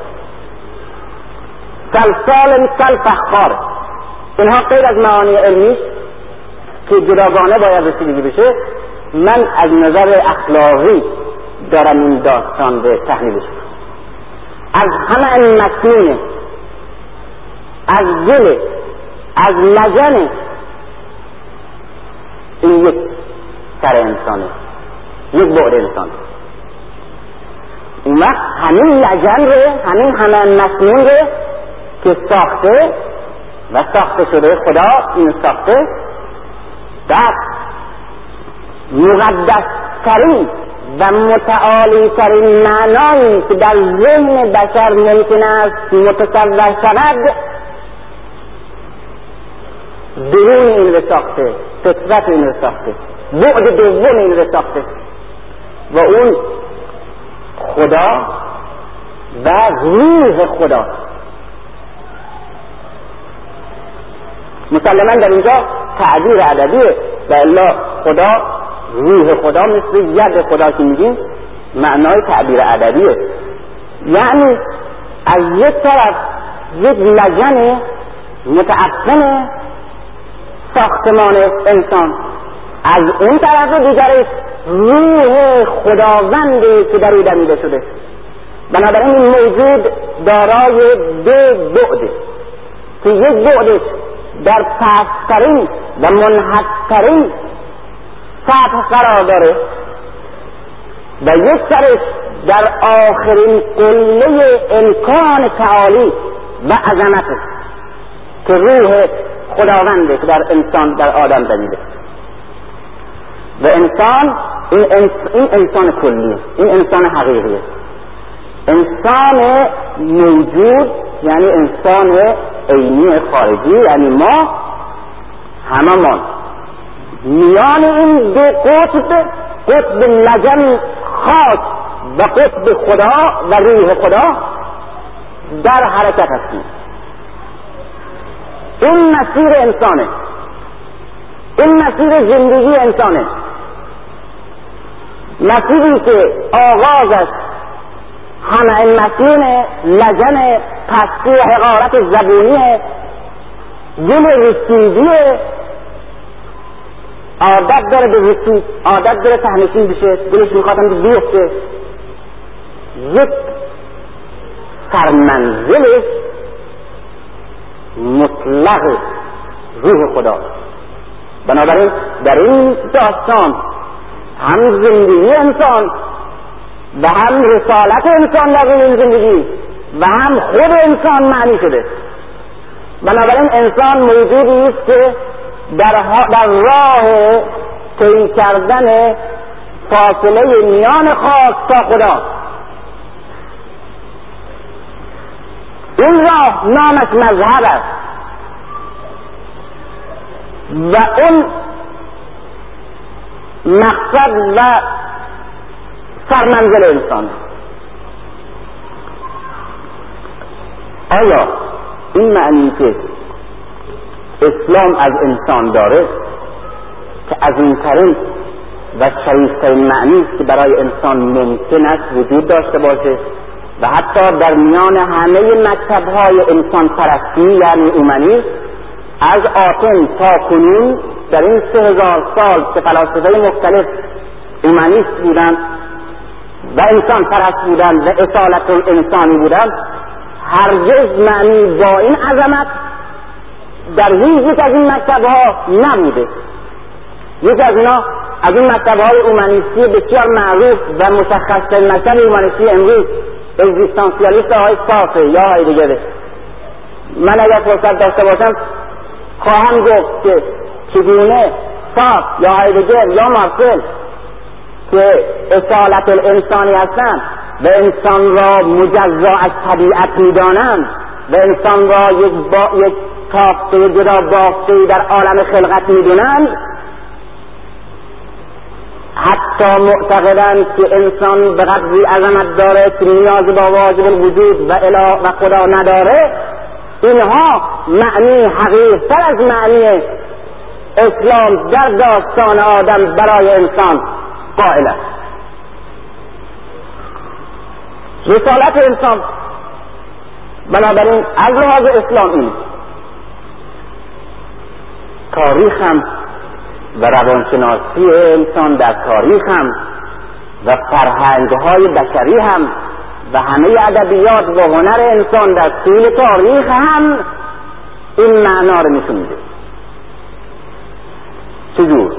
سلسال کالفخار، اینها غیر از معانی علمی که جداگانه باید رسیدگی بشه. من از نظر اخلاقی دارم این داستان به تحلیلش. از همه مسنونه، از دل، از لجن، این یک سر انسانه، یک بعد انسان. اون وقت همین لجن ره، همین همه مسنون ره که ساخته و ساخته شده خدا این ساخته در مقدس ترین و متعالی ترین معنایی که در ذهن بشر ممکن است متصور شود درون این رو ساخته، فطرت این رو ساخته، بعد دوم این رو ساخته و اون خدا و روح خدا. مسلماً در اینجا تعبیر ادبیه و الا خدا، روح خدا مثل ید خدا که میگیم معنای تعبیر ادبیه. یعنی از یک طرف یک لجن متعفن ساختمان انسان، از اون طرف دیگرش روح خداوندی که در او دمیده شده. بنابراین این موجود دارای دو بعده که یک بعدش در پست‌ترین و منحط‌ترین سطح قرار داره و یک سرش در آخرین قله امکان تعالی و عظمته که روح خداونده که در انسان، در آدم دمیده. و انسان این انسان کلیه، این انسان حقیقیه، انسان موجود، یعنی انسان عینی خارجی، یعنی ما هممان میان این دو قطب لجن خاص و قطب خدا و روح خدا در حرکت هستیم. این مسیر انسانه، این مسیر زندگی انسانه، مسیری که آغازش همه این مسیرونه، لجن پستی و حقارت زبونیه، دل رسیدیه، عادت داره به رسید، عادت داره تهنشین بشه، دلش میخوادم که بیفته. یک سرمنزل مطلق روح خدا. بنابراین در این داستان هم زندگی انسان و هم رسالت انسان در این زندگی و هم خود انسان معنی شده. بنابراین انسان موجودی است که در راه طی کردن فاصله میان خاک تا خدا. این راه نامش مذهب است و اون مقصد و سرمنزل انسان. آیا این معنی که اسلام از انسان داره که عظیم‌ترین و شریفترین معنی است که برای انسان ممکن است وجود داشته باشه و حتی در میان همه مکتب‌های انسان پرستی یعنی اومنی از آتن تا کنون در این 3000 سال که فلاسفه مختلف اومنیست بودند و انسان پرست بودند و اصالت الانسانی بودند، هرگز معنی با این عظمت در هیچ یک از این مکتب‌ها نبوده. یکی از اینا از این مکتب‌های اومانیستی بسیار معروف و مشخص مکتب اومانیستی امروز اگزیستانسیالیست آقای صافه یا آقای دیگره. من اگر فرصت داشته باشم خواهم گفت که چگونه صاف یا آقای دیگر یا مارسل که اصالت الانسانی هستند و انسان را مجزا از طبیعت می‌دانند و انسان را یک تافته جدا بافته در عالم خلقت می‌دونند، حتی معتقدند که انسان به قدری عظمت داره که نیاز با واجب الوجود و اله و خدا نداره. اینها معنی حقیقی‌تر از معنی اسلام در داستان آدم برای انسان قائل است. رسالت انسان بنابراین از لحاظ اسلامی تاریخ هم و روانشناسی انسان در تاریخ هم و فرهنگ‌های بشری هم و همه ادبیات و هنر انسان در طول تاریخ هم این معنا رو نشون میده. چجور؟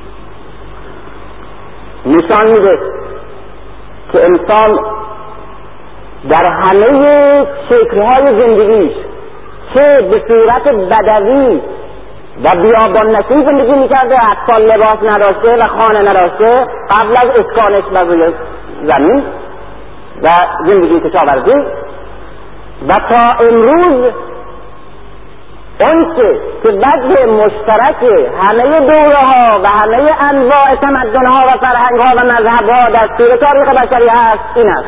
نشان میده که انسان در همه شکل‌های زندگیش، چه به صورت بدوی و بیابان نشین زندگی میکرده، حتی لباس نداشته و خانه نداشته قبل از اسکانش بر روی زمین و زندگی کشاورزی، و تا امروز اونچه که وجه مشترک همه دوره ها و همه انواع تمدن ها و فرهنگ ها و مذهب ها در طول تاریخ بشری هست این است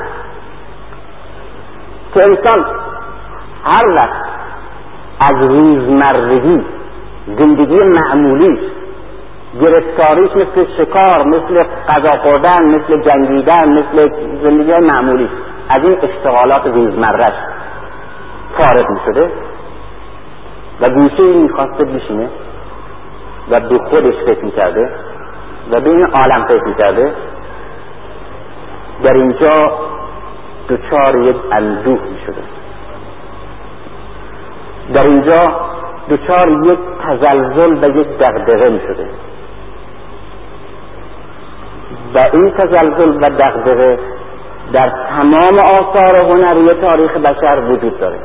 که انسان هر وقت از روزمرگی زندگی معمولیش، گرفتاریش مثل شکار، مثل غذا خوردن، مثل جنگیدن، مثل زندگی معمولیش، از این اشتغالات روزمره‌اش فارغ می شده و گوشه این میخواسته بشینه و به خودش فکر میکرده و به این عالم فکر میکرده، در اینجا دچار یک اندوه میشده، در اینجا دچار یک تزلزل و یک دغدغه میشده و این تزلزل و دغدغه در تمام آثار هنری تاریخ بشر وجود داره.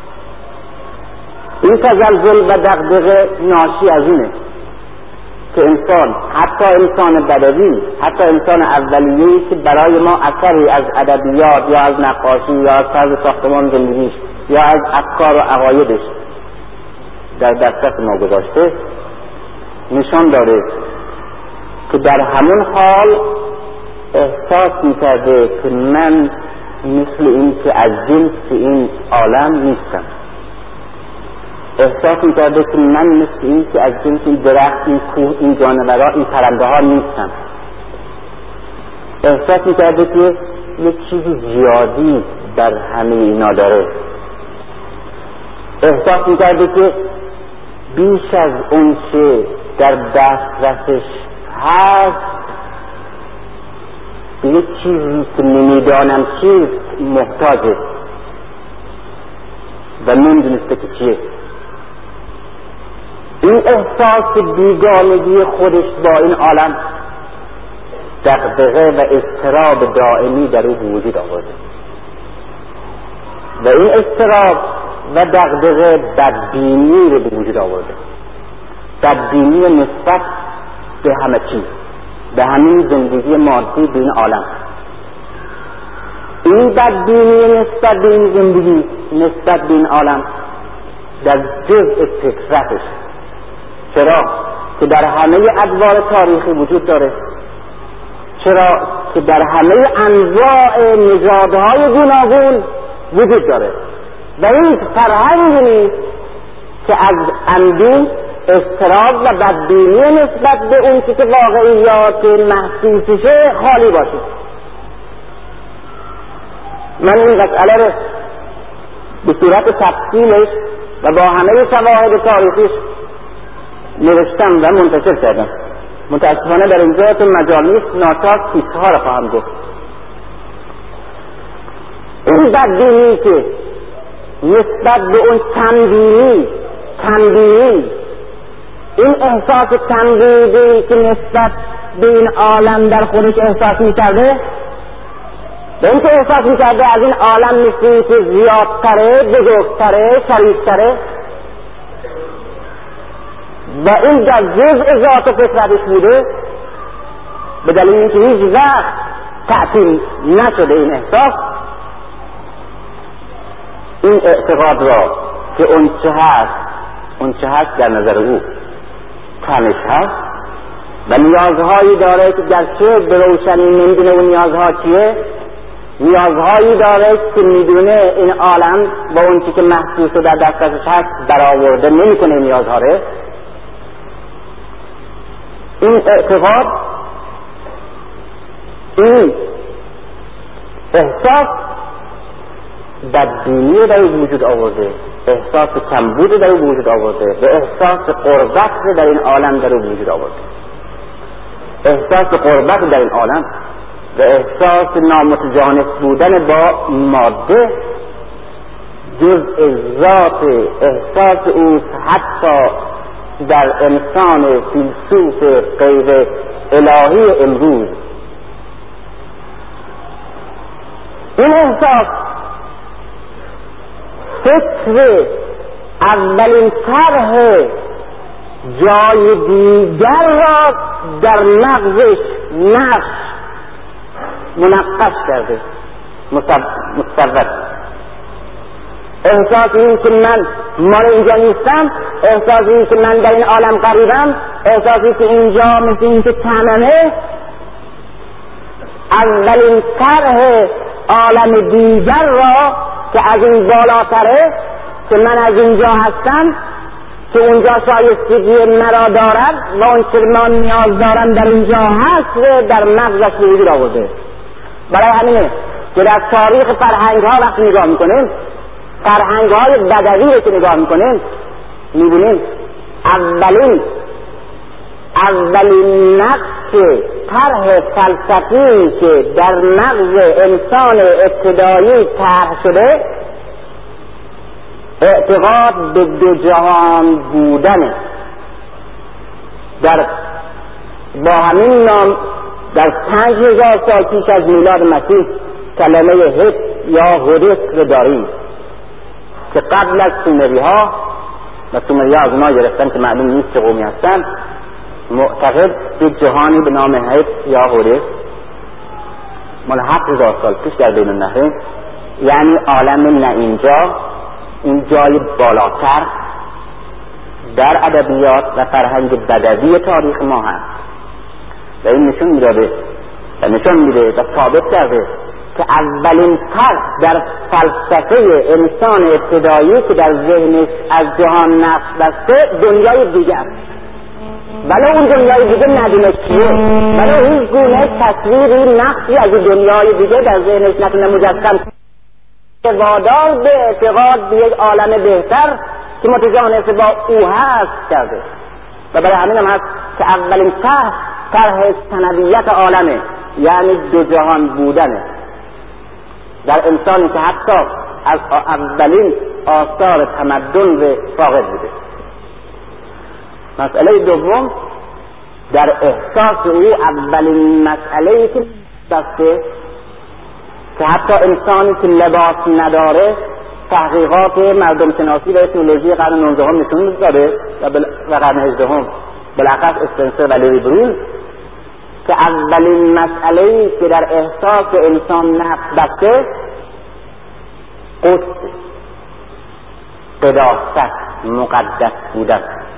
این تزلزل و دغدغه ناشی از اینه که انسان، حتی انسان بدوی، حتی انسان اولیه‌ای که برای ما اثری از ادبیات یا از نقاشی یا از طرز ساختمان زندگیش یا از افکار و عقایدش در دسترس ما گذاشته، نشان داره که در همون حال احساس می‌کرده که من مثل این که از جنس این عالم نیستم، احساس می‌کرده که من مثل این که از جنس این درخت، این کوه، این جانورا، این پرنده ها نیستم، احساس می‌کرده که یک چیزی زیادی در همه اینا داره، احساس می‌کرده که بیش از اون چه در دسترسش هست به یک چیزی که نمیدانم چیست محتاجه و نمیدونسته که چیه. این احساس بیگانگی خودش با این عالم دغدغه و اضطراب دائمی در او وجود آورده و این اضطراب و دغدغه بدبینی رو به وجود آورده، بدبینی نسبت به همه چیز، به همین زندگی مادی به این عالم. این بدبینی نسبت به این زندگی، نسبت به این عالم در جزء فطرتش، چرا که در همه ادوار تاریخی وجود داره، چرا که در همه انواع نژادهای گوناگون وجود داره و این فرهنگی نیست که از اندوه، اضطراب و بدبینی نسبت به اون که واقعیات محسوسشه خالی باشه. من این مسئله رو به صورت تفصیلش و با همه شواهد تاریخیش نوشتم و منتشر کردم. متاسفانه در اینجا تو مجال نیست، ناچار کیسها رو خواهم گفت. این بدبینی که نسبت به اون تنبیهی، این احساس تنبیهی که نسبت به این عالم در خودش احساس می‌کرده، به این که احساس می‌کرده از این عالم مثل که زیادتره، بزرگتره، شریفتره و این در جزء ذات و فطرتش بوده، به دلیل اینکه هیچ وقت تعطیل نشده این احساس، این اعتقاد را که اون چه هست در نظر او کمش هست و نیازهایی داره که گرچه به روشنی نمیدونه اون نیازها چیه، نیازهایی داره که میدونه این عالم با اون چی که محسوس در دسترسش هست برآورده نمیکنه نیازها رو. این اعتقاد این احساس بدبینی در او وجود آورده، احساس کمبود در او وجود آورده و احساس غربت در این عالم در او وجود آورده. احساس غربت در این عالم و احساس نامتجانس بودن با ماده جزء ذات احساس اوست، حتی در انسان فیلسوف غیر الهی امروز. این احساس فکر اولین طرح جای دیگر را در مغزش نقش منقش کرده، مصور. احساس این که من مال اینجا نیستم، احساس این که من در این عالم غریبم، احساسی که اینجا مثل این که تمامه، اولین طرح عالم دیگر را که از این بالاتره، که من از اینجا هستم، که اونجا شایستگی مرا دارد و اون چه من نیاز دارم در اینجا هست و در مغزش به وجود آورده. برای همینه که در تاریخ فرهنگ ها وقتی نگاه میکنیم، فرهنگ های بدوی رو که نگاه میکنیم، میبینیم اولین نقش طرح فلسفی که در مغز انسان ابتدایی طرح شده اعتقاد به دو جهان بودن. با همین نام در 5000 سال پیش از میلاد مسیح کلمه هت یا هودس رو داریم که قبل از سومری ها، و سومری ها از اونا گرفتن که معلوم نیست چه قومی هستن، معتقد به جهانی به نام هت یا هودس مال 7000 سال پیش در بین النهرین، یعنی عالم نه اینجا، این جای بالاتر در ادبیات و فرهنگ بدوی تاریخ ما هست. و این نشون میده و ثابت کرده که اولین طرح در فلسفه انسان ابتدایی که در ذهنش از جهان نقش بسته دنیای دیگه است، ولی اون دنیای دیگه ندونه چیه، ولی هیچ گونه تصویری نقشی از دنیای دیگه در ذهنش نتونه مجسم وادار به اعتقاد به یک عالم بهتر که متجانس با او هست کرده. و برای همین هم هست که اولین طرح ثنویت عالمه، یعنی دو جهان بودنه در انسانی که حتی از اولین آثار تمدن به فاقد بوده. مسئله دوم در احساس او اولین مسئله‌ای که دسته که حتی انسانی که لباس نداره، تحقیقات مردم شناسی و اتنولوژی قرن 19 نشون داده و قرن 18 بلخص اسپنسر و لیوی برون که اولین مسئله‌ای که در احساس انسان نقش بسته قدس، قداست، مقدس بودن.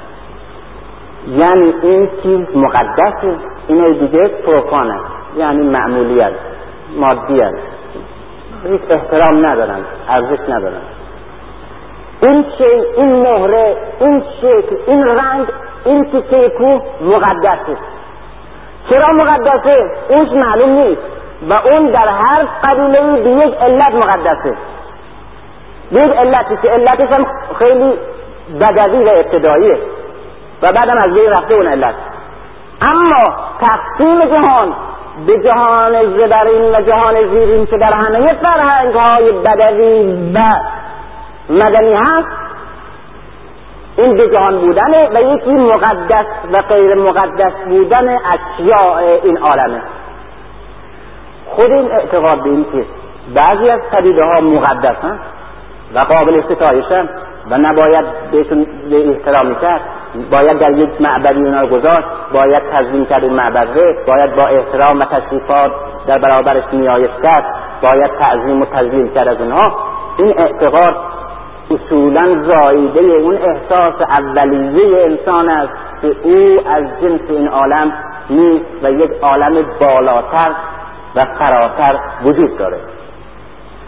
یعنی این چیز مقدسه، اینه دیگه پروفانه، یعنی معمولیت، مادیت، هیچ احترام ندارن، ارزش ندارن. این شی، این مهره، این شکل، این رنگ، این تیکه کوه مقدسه. چرا مقدسه؟ اونش معلوم نیست و اون در هر قبیله به یک علت مقدسه، به یک علتی که علتش هم خیلی بدوی و ابتداییه و بعدم از بین رفته اون علت. اما تقسیم جهان به جهان زبرین و جهان زیرین که در همه فرهنگ های بدوی و مدنی هست، این دو جهان بودنه و یکی مقدس و غیر مقدس بودن اشیاء این عالمه. خود این اعتقاد به این که بعضی از پدیده ها مقدسن و قابل ستایشن و نباید بهشون احترامی کرد، باید در یک معبدی اونا رو گذاشت، باید تزیین کرد این معبد، باید با احترام و تشریفات در برابرش نیایش کرد، باید تعظیم و تذلیل کرد از اونها. این اعتقاد اصولا زاییده اون احساس اولیه انسان است که او از جنس این عالم نیست و یک عالم بالاتر و فراتر وجود داره.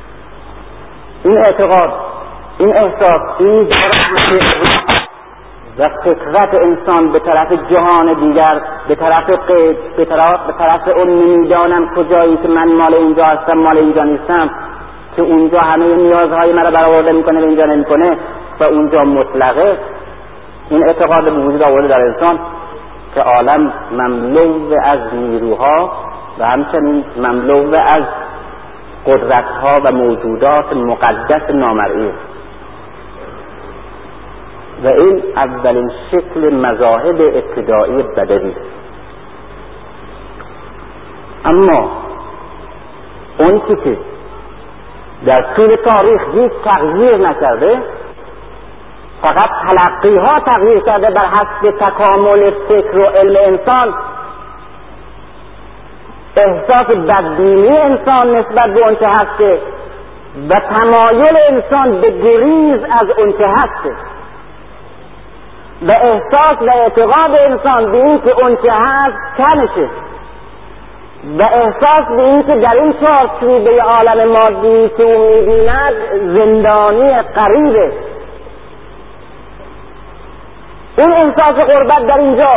این احساس این و فطرت انسان به طرف جهان دیگر، به طرف غیب، به طرف اون نمیدانم کجایی که من مال اینجا هستم مال اینجا نیستم، که اونجا همه نیازهای مرا برآورده میکنه و اینجا نمیکنه و اونجا مطلقه. این اعتقاد به وجود آورده در انسان که عالم مملو از نیروها و همچنین مملو از قدرتها و موجودات مقدس نامرئی، و این اولین شکل مذاهب ابتدایی بدوی. اما اون که در طول تاریخ هیچ تغییر نکرده، فقط تلقی ها تغییر کرده بر حسب تکامل فکر و علم انسان، احساس بدبینی انسان نسبت به اونچه هسته و تمایل انسان به گریز از اونچه هسته و احساس و اعتقاد انسان به این که اونچه هست کمشه و احساس به این که در این چارچوبه عالم مادی که او می‌بیند زندانی غریبه. این احساس غربت در اینجا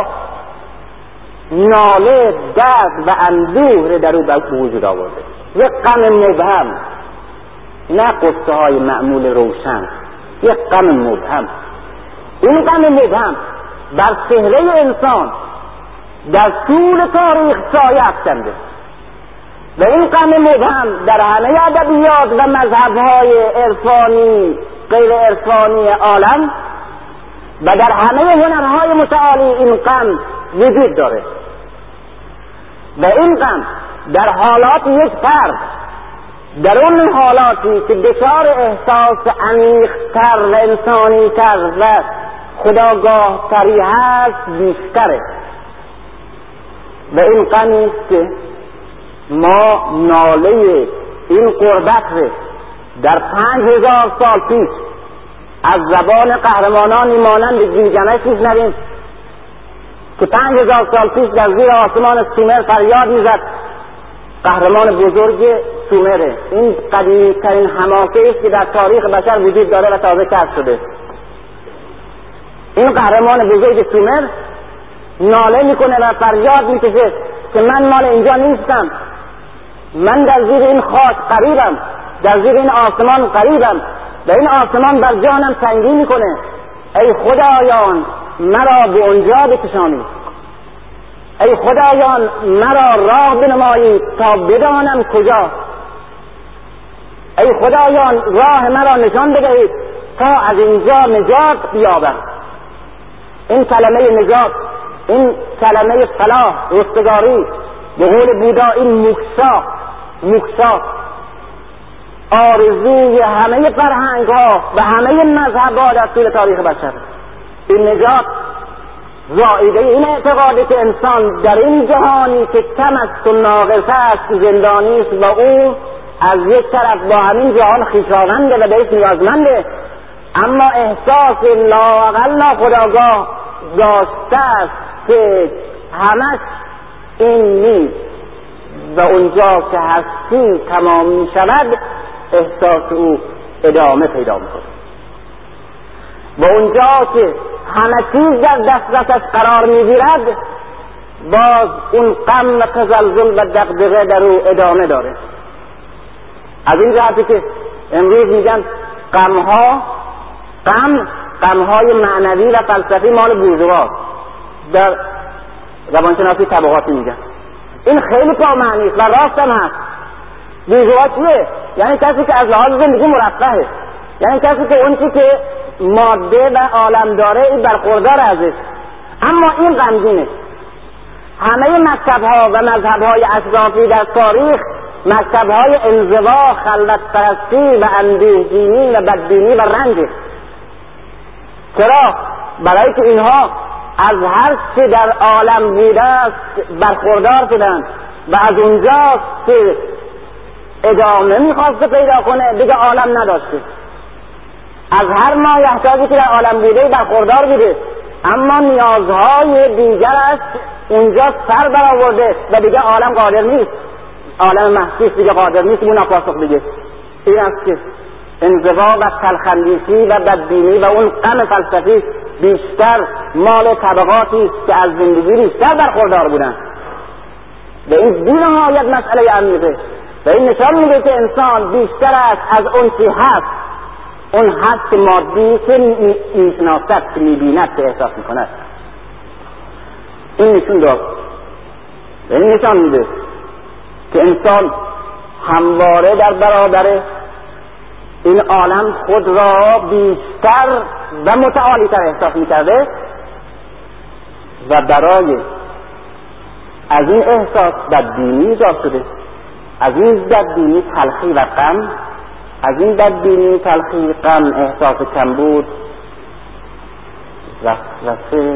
ناله، درد و اندوه در او به وجود آورده، یک غم مبهم، نه قصه های معمول روشن، یک غم مبهم. این غم مبهم بر چهره انسان در طول تاریخ سایه افکنده و این غم مبهم در همه ادبیات و مذهب‌های عرفانی غیر عرفانی عالم و در همه هنرهای متعالی این غم وجود داره و این غم در حالات یک فرد، در اون حالاتی که دچار احساس عمیق‌تر و انسانی‌تر و خودآگاه تری هست بیشتره و این غمی است که ما ناله این غربت رو در 5000 سال پیش از زبان قهرمانانی مانند گیلگمش میشنویم که 5000 سال پیش در زیر آسمان سومر فریاد میزد. قهرمان بزرگ سومره، این قدیمی‌ترین حماسه است که در تاریخ بشر وجود داره و تازه کشف شده. این قهرمان بزرگ سومر ناله میکنه و فریاد میکشه که من مال اینجا نیستم، من در زیر این خاک غریبم، در زیر این آسمان غریبم و این آسمان بر جانم تنگی میکنه. ای خدایان مرا به اونجا بکشانید، ای خدایان مرا راه بنمایید تا بدانم کجا، ای خدایان راه مرا نشان بدهید تا از اینجا نجات بیابم. این کلمه نجات، این کلمه فلاح، رستگاری، به قول بودا این موکسا آرزوی همه فرهنگ ها و همه مذهب ها در طول تاریخ بشر. این نجات زائده این اعتقادی که انسان در این جهانی که کم است و ناقص است زندانی است و او از یک طرف با همین جهان خویشاونده و بهش نیازمنده، اما احساس لااقل ناخودآگاه داشته است که همش این نیست و اونجا که هستی تمام می شود احساس او ادامه پیدا می کند و اونجا که همه چیز در دسترسش قرار می گیرد باز اون غم و تزلزل و دغدغه در او ادامه داره. از این جهتی که امروز میگن غمهای معنوی و فلسفی مال بورژوا، در روانشناسی طبقاتی میگن. این خیلی پامعنی است و راست هم هست. بورژوا چیه؟ یعنی کسی که از لحاظ زندگی مرفهه، یعنی کسی که اون چی که ماده و عالم داره این برخوردار ازش، اما این غمگینه. همه مکتب‌ها و مذهب‌های اشرافی در تاریخ مکتب‌های انزوا، خلوت پرستی و اندوهگینی و بدبینی و رنج. چرا؟ برای که اینها از هر چه در عالم بوده است برخوردار شدند و از اونجاست که ادامه میخواسته پیدا کنه، دیگه عالم نداشته. از هر مایحتاجی که در عالم بوده برخوردار بوده، اما نیازهای دیگر است اونجا سر برآورده و دیگه عالم قادر نیست، عالم محسوس دیگه قادر نیست اون پاسخ دیگه. این است که انزوا و تلخ‌اندیشی و بدبینی و اون غم فلسفی بیشتر مال طبقاتی است که از زندگی بیشتر برخوردار بودن و این بی نهایت مسئله عمیقه و این نشان میده که انسان بیشتر از اون چی هست، اون هست مادی که میشناسد، که میبیند، که احساس میکند. این نشون داد و این نشان میده که انسان همواره در برابر این عالم خود را بیشتر و متعالی‌تر احساس میکرده و برای از این احساس بدبینی ایجاد شده. از این بدبینی تلخی و غم، از این بدبینی تلخی غم، احساس کمبود، وسوسه،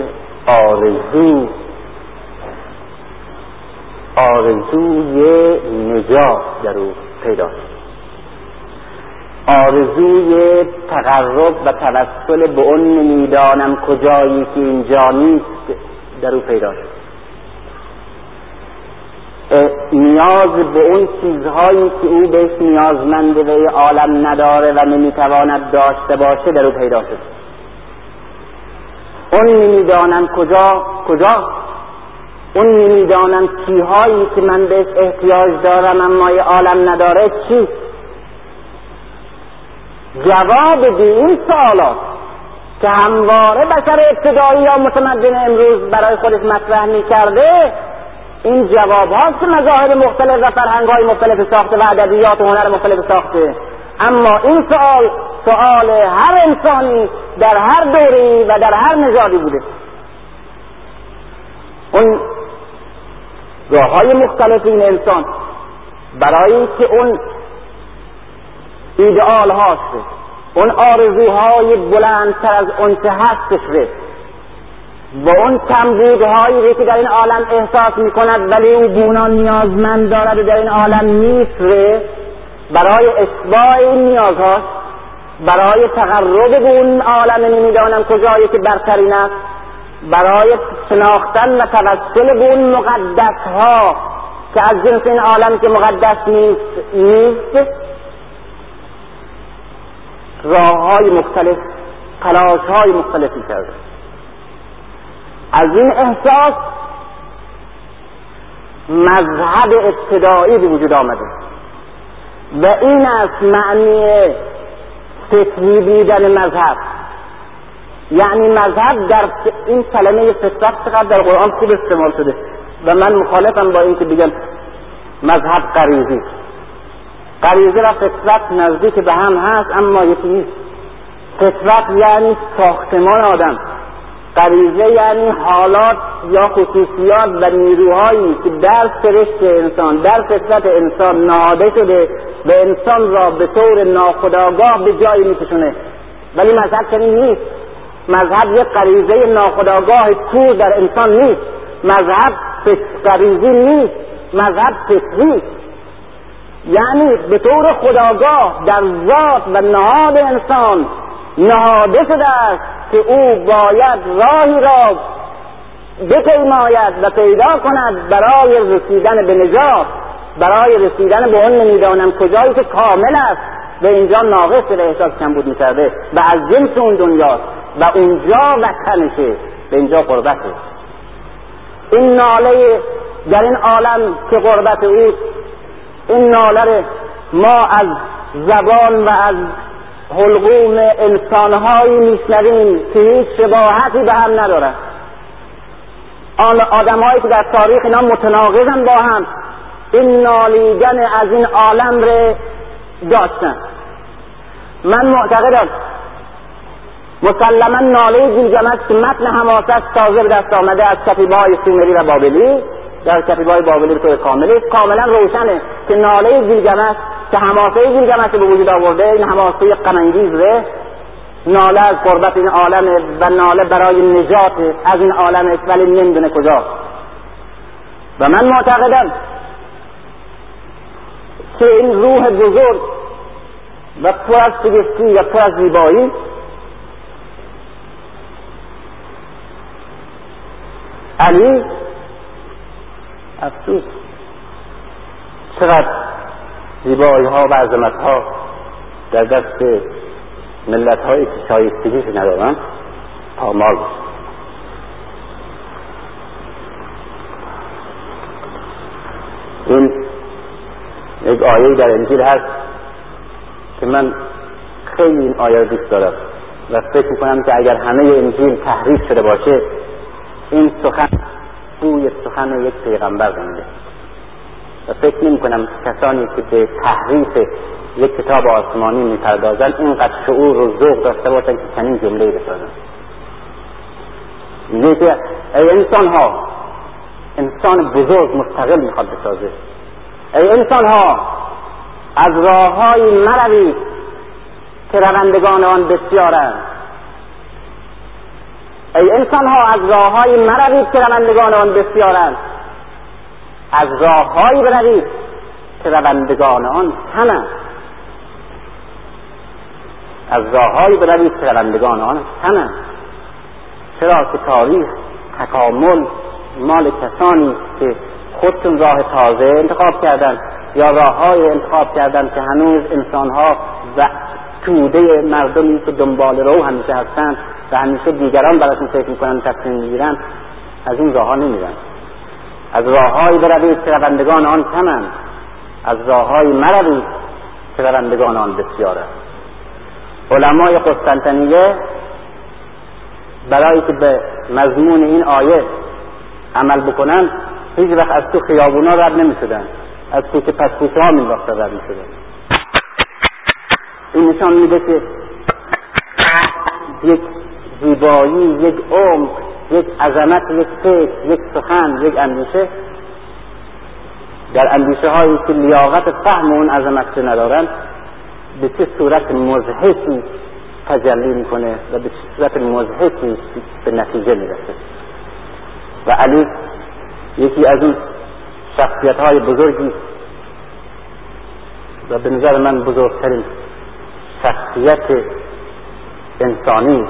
آرزوی نجات در او پیدا شد، آرزوی تقرب و توسل به اون نمیدانم کجایی که اینجا نیست در او پیدا شد. نیاز به اون چیزهایی که او بهش نیازمنده و این عالم نداره و نمیتواند داشته باشه در او پیدا شد. اون نمیدانم کجا اون نمیدانم چیزهایی که من بهش احتیاج دارم اما این عالم نداره چی؟ جواب به این سوالات که همواره بشر ابتدایی یا متمدن امروز برای خودش مطرح می‌کرده، این جواب هاست که مذاهب مختلف و فرهنگ‌های مختلف ساخته و ادبیات و هنر مختلف ساخته. اما این سوال هر انسانی در هر دوره‌ای و در هر نژادی بوده. اون راه‌های مختلف این انسان برای که اون ایدئال هاست، اون آرزوهای بلندتر از اون چه هستش با اون کمبودهایی که در این عالم احساس میکند ولی او بونا نیازمند دارد و در این عالم نیست، برای اشباع این نیازهاش، برای تقرب به اون عالم نمیدانم کجایی که برترین است، برای شناختن و توسل به اون مقدسها که از جنس این عالم که مقدس نیست، راههای مختلف، تلاشهای مختلفی کرده. از این احساس مذهب ابتدایی به وجود آمده و این است معنی فطری بودن مذهب. یعنی مذهب در این کلمه فطرت چقدر در قرآن خوب استعمال شده و من مخالفم با این که بگم مذهب غریزی. غریزه و فطرت نزدیک به هم هست اما یکی نیست. فطرت یعنی ساختمان آدم، غریزه یعنی حالات یا خصوصیات و نیروهایی که در سرشت انسان، در فطرت انسان نهاده شده و انسان را به طور ناخودآگاه به جایی میکشونه. ولی مذهب چنین نیست. مذهب یک غریزه ناخودآگاه کور در انسان نیست. مذهب غریزی نیست، مذهب فطری، یعنی به طور خودآگاه در ذات و نهاد انسان نهاده شده است که او باید راهی را بپیماید و پیدا کند برای رسیدن به نجات، برای رسیدن به اون نمیدانم کجایی که کامل است و اینجا ناقص و احساس کمبود می‌کرده و از جنس اون دنیاست و اونجا وطنشه و اینجا قربته. این ناله در این عالم که قربت اوست، این ناله ما از زبان و از حلقوم انسانهایی میشنویم که هیچ شباهتی به هم ندارد. آن آدمهایی که در تاریخ اینا متناقضن با هم این نالیدن از این عالم رو داشتن. من معتقدم مسلما ناله گیلگمش که متن حماسش تازه به دست آمده از کتیبه‌های سومری و بابلی، در کتیبه‌های بابلی به طور کاملا روشنه که ناله گیلگمش که حماسه گیلگمش به وجود آورده، این حماسه غم‌انگیزه، ناله از قربت این عالم و ناله برای نجات از این عالم ولی نمیدونه کجا. و من معتقدم که این روح بزرگ و پر از شگفتی و پر از زیبایی علی، افسوس چقدر زیبایی ها و عظمت ها در دست ملت هایی که شایستگیش ندارن پامال بشه. این یک آیه در انجیل هست که من خیلی این آیه رو دوست دارم و فکر میکنم که اگر همه انجیل تحریف شده باشه این سخن بوی سخن یک پیغمبر میده و فکر نمیکنم کسانی که به تحریف یک کتاب آسمانی میپردازن اینقدر شعور و ذوق داشته باشن که چنین جمله‌ای بسازن. میگه که ای انسان ها، انسان بزرگ مستقل میخواد بسازه، ای انسان ها از راه‌هایی مروید که روندگان آن بسیارند. ای انسان ها از راه‌هایی مروید که روندگان آن بسیارند. از راه‌هایی بروید که روندگان آن کمند. از راه‌هایی بروید که روندگان آن کمند. چرا که تاریخ تکامل مال کسانی که خودشون راه تازه انتخاب کردن یا راه‌های انتخاب کردن که هنوز انسان‌ها و توده مردمی که دنبال رو همیشه هستن و همیشه دیگران براشون فکر میکنن تصمیم میگیرن از این راه‌ها نمیرن. از راه‌هایی بروید که روندگان آن کمند، از راه‌هایی مروید که روندگان آن بسیارند. علمای قسطنطنیه برای که به مضمون این آیه عمل بکنن هیچ وقت از تو خیابونا رد نمی‌شدن، از کوچه پس کوچه ها می‌رفتن رد می‌شدن. این نشان میده که یک زیبایی، یک عمق، یک عظمت، یک فکر، یک سخن، یک اندیشه در اندیشه هایی که لیاقت فهم اون عظمت رو ندارن به چه صورت مضحکی تجلی میکنه و به چه صورت مضحکی به نتیجه میرسه. و علی یکی از اون شخصیت های بزرگی و به نظر من بزرگترین شخصیت انسانی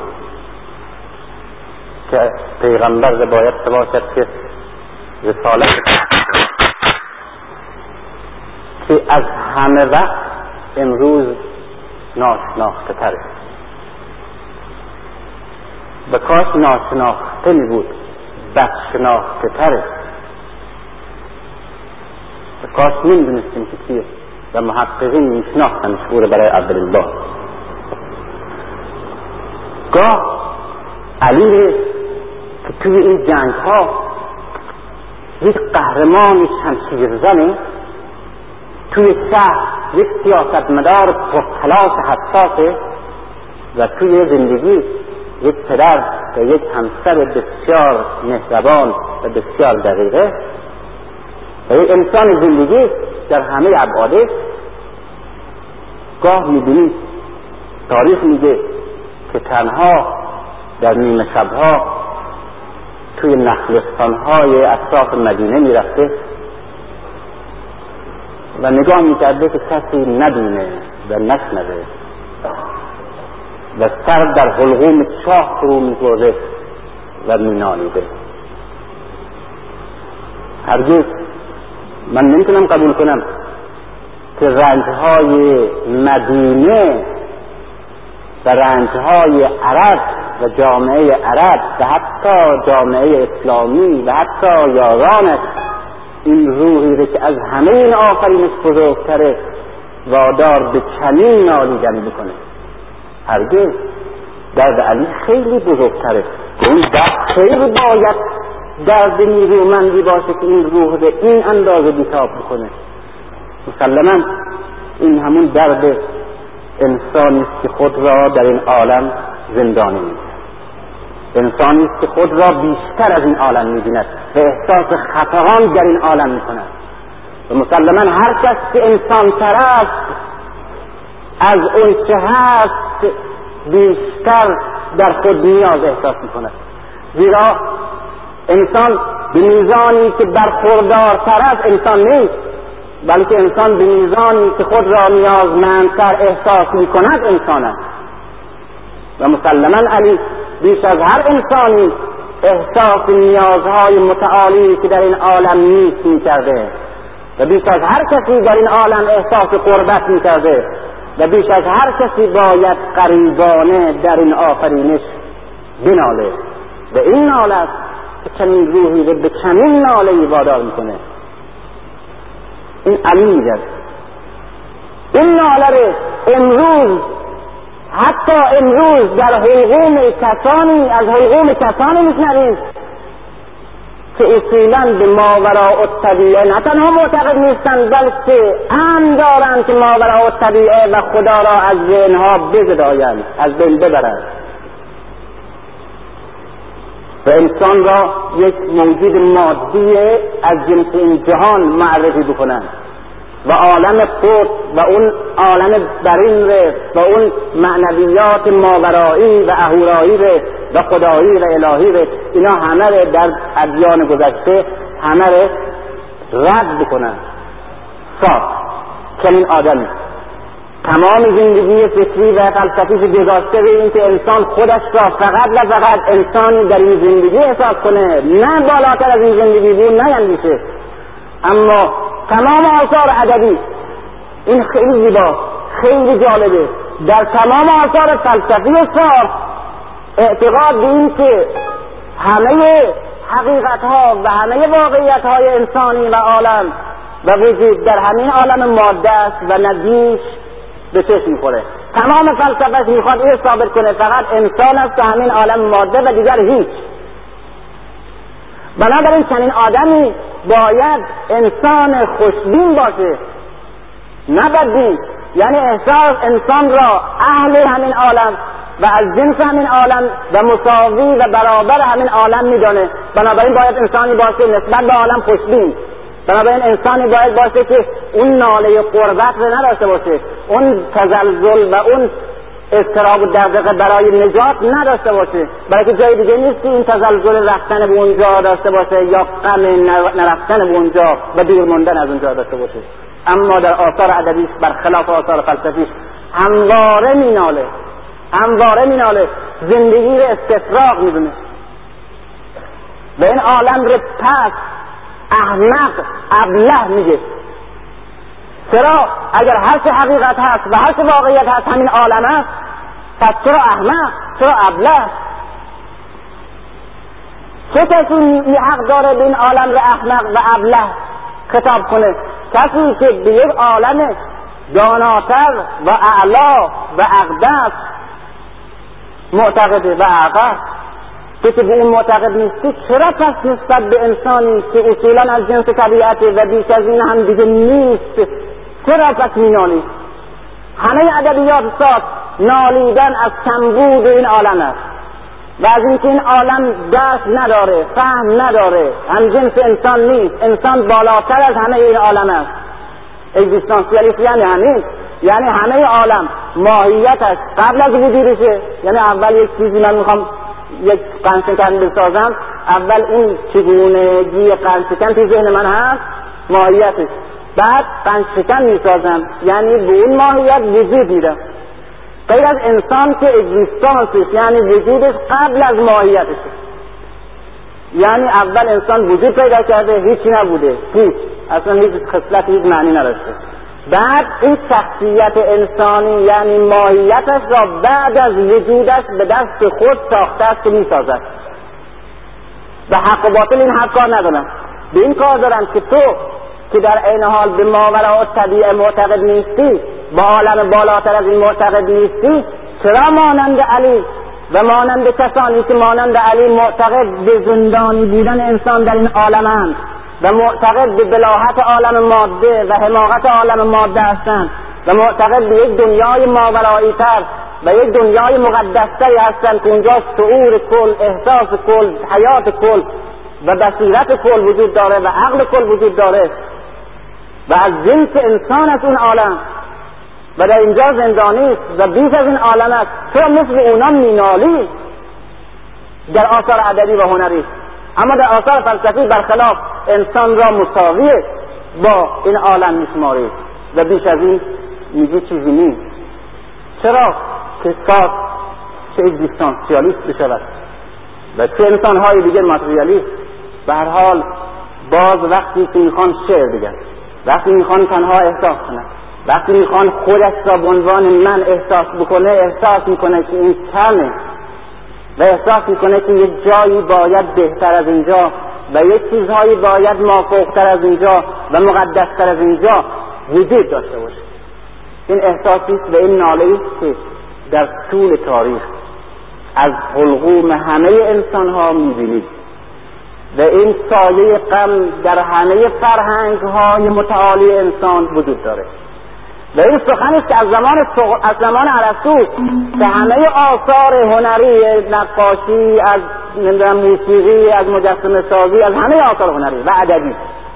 که پیغمبر باید باشد که رسالت که از همه وقت امروز ناشناخته تره و کاش ناشناخته می بود بدشناخته تره و کاش نمیدونستیم که کیه و محققین میشناختنش بوده برای اولین بار. گاه علی که توی این جنگ ها یک قهرمان شمشیرزنه، توی شهر یک سیاستمدار پرتلاش حساسه و توی زندگی یک پدر و یک همسر بسیار مهربان و بسیار دقیقه و یک انسان زندگی در همه ابعادش. گاه می‌بینید تاریخ میگه که تنها در نیمه شبها توی نخلستان‌های اطراف مدینه میرفته و نگاه میکرده که کسی نبینه و نشنوه و سر در حلقوم چاه فرو می‌برده و مینالیده. هرگز من نمیتونم قبول کنم که رنج‌های مدینه و رنج‌های عرب و جامعه عرب و حتی جامعه اسلامی و حتی یارانش این روحی رو که از همه این آفرینش بزرگتره وادار به چنین نالیدن بکنه. هرگز درد علی خیلی بزرگتره. این درد خیلی باید درد نیرومندی باشه که این روح به این اندازه بیتاب بکنه. مسلماً این همون درد انسانی است که خود را در این عالم زندانی می‌کند، انسانی است که خود را بیشتر از این عالم می‌بیند و احساس خفقان در این عالم می‌کند. و مسلماً هر کس که انسان‌تر است از اون چه هست بیشتر در خود نیاز احساس می‌کند، زیرا انسان به میزانی که برخوردارتر است انسان نیست، بلکه انسان به میزانی که خود را نیازمندتر احساس می‌کند انسان است. و مسلماً علی بیش از هر انسانی احساس نیازهای متعالی که در این عالم نیست می‌کرده و بیش از هر کسی در این عالم احساس قربت می‌کرده و بیش از هر کسی باید قریبانه در این آفرینش بناله. و این ناله است که چنین روحی رو به چنین ناله‌ای وادار میکنه. این علی میگه این ناله رو امروز، حتی امروز در حلقوم کسانی میشنویم که اصولاً به ماوراء الطبیعه نه تنها معتقد نیستند بلکه امن دارند که ماوراء الطبیعه و خدا را از ذهنها بزدایند، از بین ببرند و انسان را یک موجود مادی از جنس این جهان معرفی بکنند و عالم خود و اون عالم برین ره و اون معنویات ماورایی و اهورایی ره و خدایی و الهی ره، اینا همه ره در ادیان گذشته همه ره رد بکنن. چنین آدمی تمام زندگی فکری و فلسفیش گذاشته به این که انسان خودش را فقط و فقط انسانی در این زندگی احساس کنه، نه بالاتر از این زندگی بود نیندیشه. اما تمام آثار ادبی، این خیلی زیبا، خیلی جالبه، در تمام آثار فلسفی صرف اعتقاد به این که همه حقیقت‌ها و همه واقعیت‌های انسانی و عالم و وجود در همین عالم ماده است و ندیش به چشم می‌خوره. تمام فلسفه‌اش میخواد این ثابت کنه فقط انسان است و همین عالم ماده و دیگر هیچ. بنابراین چنین آدمی باید انسان خوشبین باشه، نه بدبین. یعنی احساس انسان را اهل همین عالم و از جنس همین عالم و مساوی و برابر همین عالم میدانه. بنابراین باید انسانی باشه نسبت به عالم خوشبین. بنابراین انسانی باید باشه که اون ناله قربت رو نداشته باشه، اون تزلزل و اون اضطراب و دغدغه برای نجات نداشته باشه، بلکه جای دیگه نیست که این تزلزل رفتن به اونجا داشته باشه یا غم نرفتن به اونجا و دور موندن از اونجا داشته باشه. اما در آثار ادبیش برخلاف آثار فلسفیش همواره میناله، زندگی رو استفراغ میدونه و این عالم رو پس احمق ابله میگه. چرا اگر هر چه حقیقت هست و هر چه واقعیت هست همین عالم است، پس چرا احمق، چرا ابله؟ چه کسی حق داره به این عالم رو احمق و ابله خطاب کنه؟ کسی که به یک عالم داناتر و اعلا و اقدس معتقده و اعقل. که به اون معتقد نیستی چرا پس نسبت به انسانی که اصولا از جنس طبیعته و بیش از این هم دیگه نیست چرا پس مینالی؟ همه ادبیات ساز نالیدن از کمبود این عالم است و از اینکه این عالم دست نداره، فهم نداره، هم جنس انسان نیست، انسان بالاتر از همه این عالم است. اگزیستانسیالیسم یعنی همین، یعنی همه عالم ماهیتش قبل از وجودشه. یعنی اول یک چیزی من میخوام یک قندشکن بسازم، اول این چگونگی قندشکن تو ذهن من هست، ماهیتش، بعد قندشکن میسازم، یعنی به اون ماهیت وجود میدم. غیر از انسان که اگزیستانسش یعنی وجودش قبل از ماهیتش، یعنی اول انسان وجود پیدا کرده، هیچی نبوده، هیچ، اصلا هیچ خصلت، هیچ معنی نداشته. بعد این شخصیت انسانی یعنی ماهیتش را بعد از وجودش به دست خود ساخته است که میسازد. و حق و باطل این حق کار ندارم، به این کار دارم که تو که در عین حال به ماوراء الطبیعه معتقد نیستی، با عالم بالاتر از این معتقد نیستی، چرا مانند علی و مانند کسانی که مانند علی معتقد به زندانی بودن انسان در این عالمند و معتقد به بلاهت عالم ماده و حماقت عالم ماده هستند و معتقد به یک دنیای ماورایی تر و یک دنیای مقدستری هستند که اونجا شعور کل، احساس کل، حیات کل و بصیرت کل وجود داره و عقل کل وجود داره و از جنس انسان از اون عالم و در اینجا زندانی است و بیش از این عالم است، چرا مثل اونا مینالی در آثار ادبی و هنری؟ اما در آثار فلسفی برخلاف انسان را مساویه با این عالم میشماری و بیش از این میگی چیزی نیست. چرا که ساز چه اگزیستانسیالیست بشود و چه انسانهای دیگر ماتریالیست؟ به هر حال باز وقتی که میخوان شعر بگن، وقتی میخوان تنها احساس کنن، وقتی میخوان خودش را به عنوان من احساس بکنه، احساس میکنه که این کمه و احساس میکنه که یک جایی باید بهتر از اینجا و یک چیزهایی باید مافوق‌تر از اینجا و مقدستر از اینجا وجود داشته باشه. این احساسی است و این ناله‌ای است که در طول تاریخ از حلقوم همه انسان‌ها می‌بینید و این سایه غم در همه فرهنگ‌های متعالی انسان وجود داره و این سخنی است که از زمان ارسطو که همه آثار هنری، نقاشی، از موسیقی، از مجسمه سازی، از همه آثار هنری و ادبی،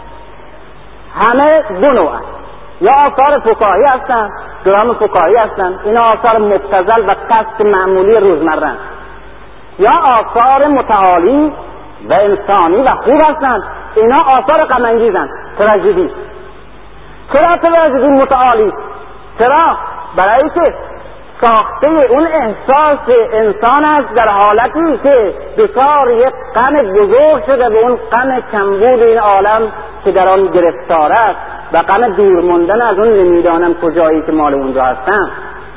همه دو نوع هست. یا آثار فکاهی هستن، درام فکاهی هستن، این آثار مبتذل و کسب معمولی روزمره، یا آثار متعالی و انسانی و خوب هستن، اینا آثار غم انگیزن، تراژدی. چرا تراژدی متعالی؟ چرا؟ برای که ساخته اون احساس انسان است در حالتی که دچار یک غم بزرگ شده به اون غم کمبود این عالم که در آن گرفتار است و غم دور موندن از اون نمیدانم کجایی که مال اونجا هستم.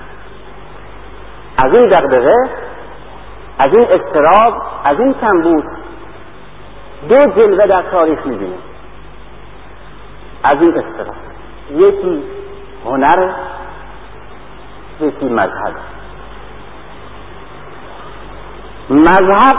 از این دغدغه، از این اضطراب، از این کمبود دو جلوه در تاریخ می‌بینیم. از این اضطراب یکی هنر، یکی مذهب. مذهب،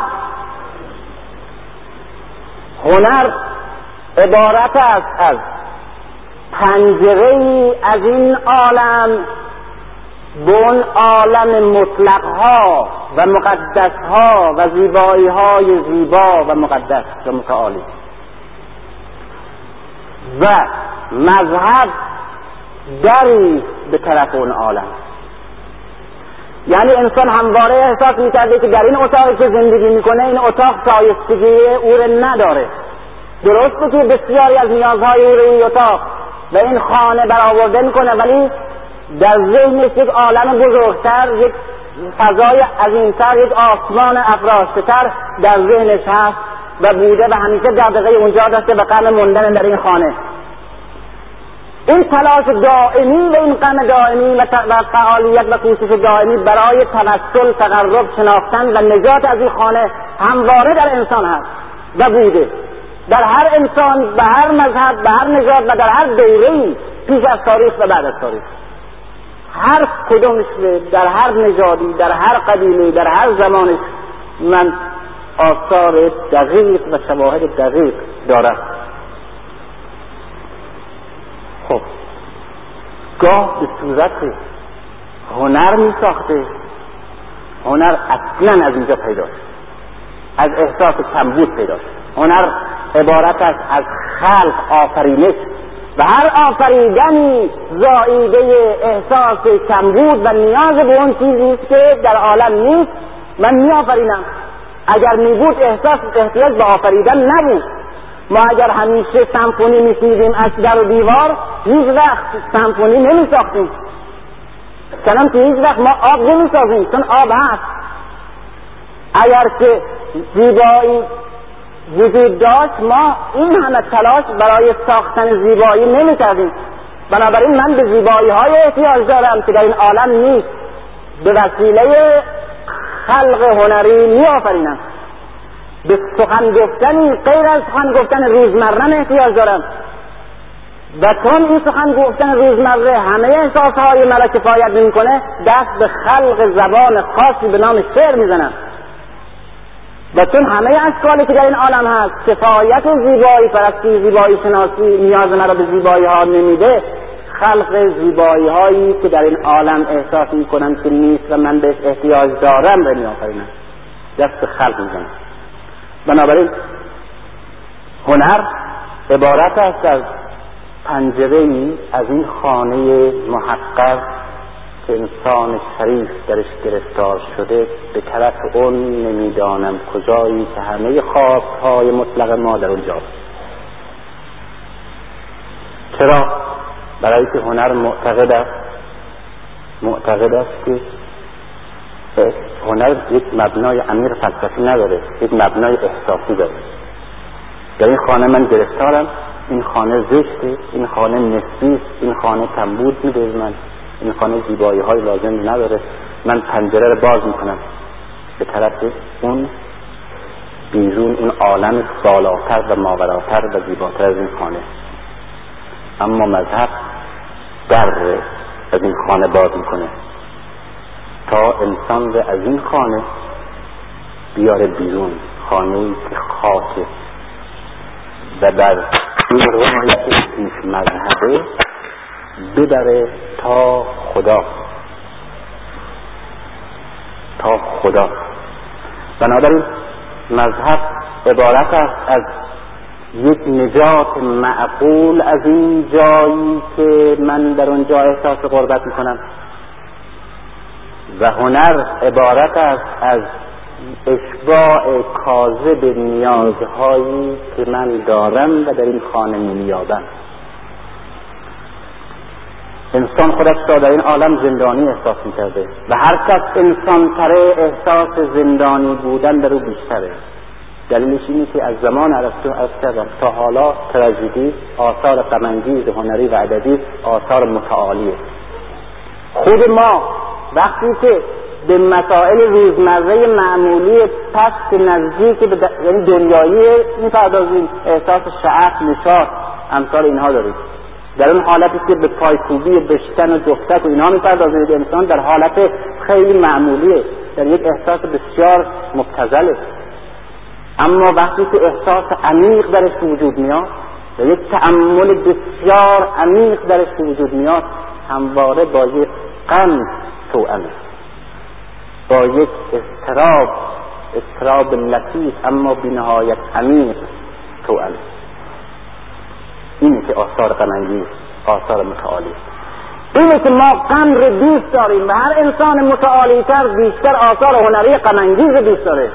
هنر عبارت است از پنجره‌ای از این عالم به اون عالم مطلق‌ها و مقدس‌ها و زیبایی‌های زیبا و مقدس و متعالی. و مذهب دری به طرف اون عالم. یعنی انسان همواره احساس می‌کرده که در این اتاقی که زندگی می‌کنه این اتاق شایستگی او رو نداره. درسته که بسیاری از نیازهای او رو این اتاق و این خانه برآورده می‌کنه، ولی در ذهنش یک عالم بزرگتر، یک فضای عظیمتر، یک آسمان افراشته‌تر در ذهنش هست و بوده و همیشه دغدغه اونجا داشته و غم موندن در این خانه. این تلاش دائمی و این غم دائمی و فعالیت و کوشش دائمی برای توسل، تقرب، شناختن و نجات از این خانه همواره در انسان هست و بوده. در هر انسان، به هر مذهب، به هر نژاد و در هر دوره‌ای پیش از تاریخ و بعد از تاریخ، هر کدومش در هر نژادی، در هر قبیله، در هر زمانش من آثار دقیق و شواهد دقیق دارم. خب گاه به صورت هنر می ساخته. هنر اصلا از اینجا پیدا شد، از احساس کمبود پیدا شد. هنر عبارت است از خلق، آفرینش و هر آفریدنی زائیده احساس کمبود و نیاز به اون چیزی است که در عالم نیست. من می آفرینم. اگر می بود احتیاج به آفریدن نبود. ما اگر همیشه سمفونی می‌شنیدیم از در و دیوار، هیچ وقت سمفونی نمی‌ساختیم. چنان که هیچ وقت ما آب نمی‌سازیم، چون آب هست. اگر که زیبایی وجود داشت، ما این همه تلاش برای ساختن زیبایی نمی‌کردیم. بنابراین من به زیبایی‌های احتیاج دارم که در این عالم نیست. به وسیله خلق هنری می‌آفرینم. به سخن گفتنی غیر از سخن گفتن روزمره احتیاج دارم و چون این سخن گفتن روزمره همه احساسهای مرا کفایت نمی‌کنه، دست به خلق زبان خاصی به نام شعر میزنم و چون همه اشکالی که در این عالم هست کفایت زیبایی پرستی، زیبایی شناسی نیاز مرا به زیبایی ها نمیده، خلق زیبایی هایی که در این عالم احساس میکنم که نیست و من بهش احتیاج دارم رو می‌آفرینم، دست به خلق میزنم. بنابراین هنر عبارت است از پنجره‌ای از این خانه محقق که انسان شریف درش گرفتار شده به طرف اون نمیدانم کجایی که همه خواستهای مطلق ما در اونجاست. چرا؟ برای که هنر معتقد است که هنر یک مبنای عمیق فلسفی نداره، یک مبنای احساسی داره. در این خانه من گرفتارم، این خانه زشته، این خانه نسبی است، این خانه کمبود میده من، این خانه زیبایی های لازم نداره، من پنجره رو باز میکنم به طرف اون بیرون، اون عالم بالاتر و ماوراتر و زیباتر از این خانه. اما مذهب در از این خانه باز میکنه تا انسان رو از این خانه بیاره بیرون، خانه‌ای که خاکه و در این راهی که پیش مذهبه ببره تا خدا. بنابراین مذهب عبارت است از یک نجات معقول از این جایی که من در اونجا احساس غربت میکنم، و هنر عبارت است از اشباع کاذب نیازهایی که من دارم و در این خانه می‌یابم. انسان خودش را در این عالم زندانی احساس می‌کرده و هر کس انسان تره احساس زندانی بودن در او بیشتره. دلیلش اینه که از زمان ارسطو تا حالا تراژدی آثار غم‌انگیز هنری و ادبی آثار متعالیه. خود ما وقتی که به مسائل روزمره معمولی پست نزدیک یعنی دنیایی میپردازیم، احساس شعف، نشاط، امثال اینها داریم. در اون حالتی که به پایکوبی، بشکن و دختک و اینها میپردازید، انسان در حالت خیلی معمولیه، در یک احساس بسیار مبتذله. اما وقتی که احساس عمیق درش وجود میاد و یک تأمل بسیار عمیق درش وجود میاد، همواره با یک غم توأمه، با یک اضطراب لطیف اما بی‌نهایت عمیق توأمه. اینه که آثار غم‌انگیز، آثار متعالی، اینه که ما غم رو دوست داریم و هر انسان متعالی‌تر بیشتر آثار هنری غم‌انگیز رو دوست داره.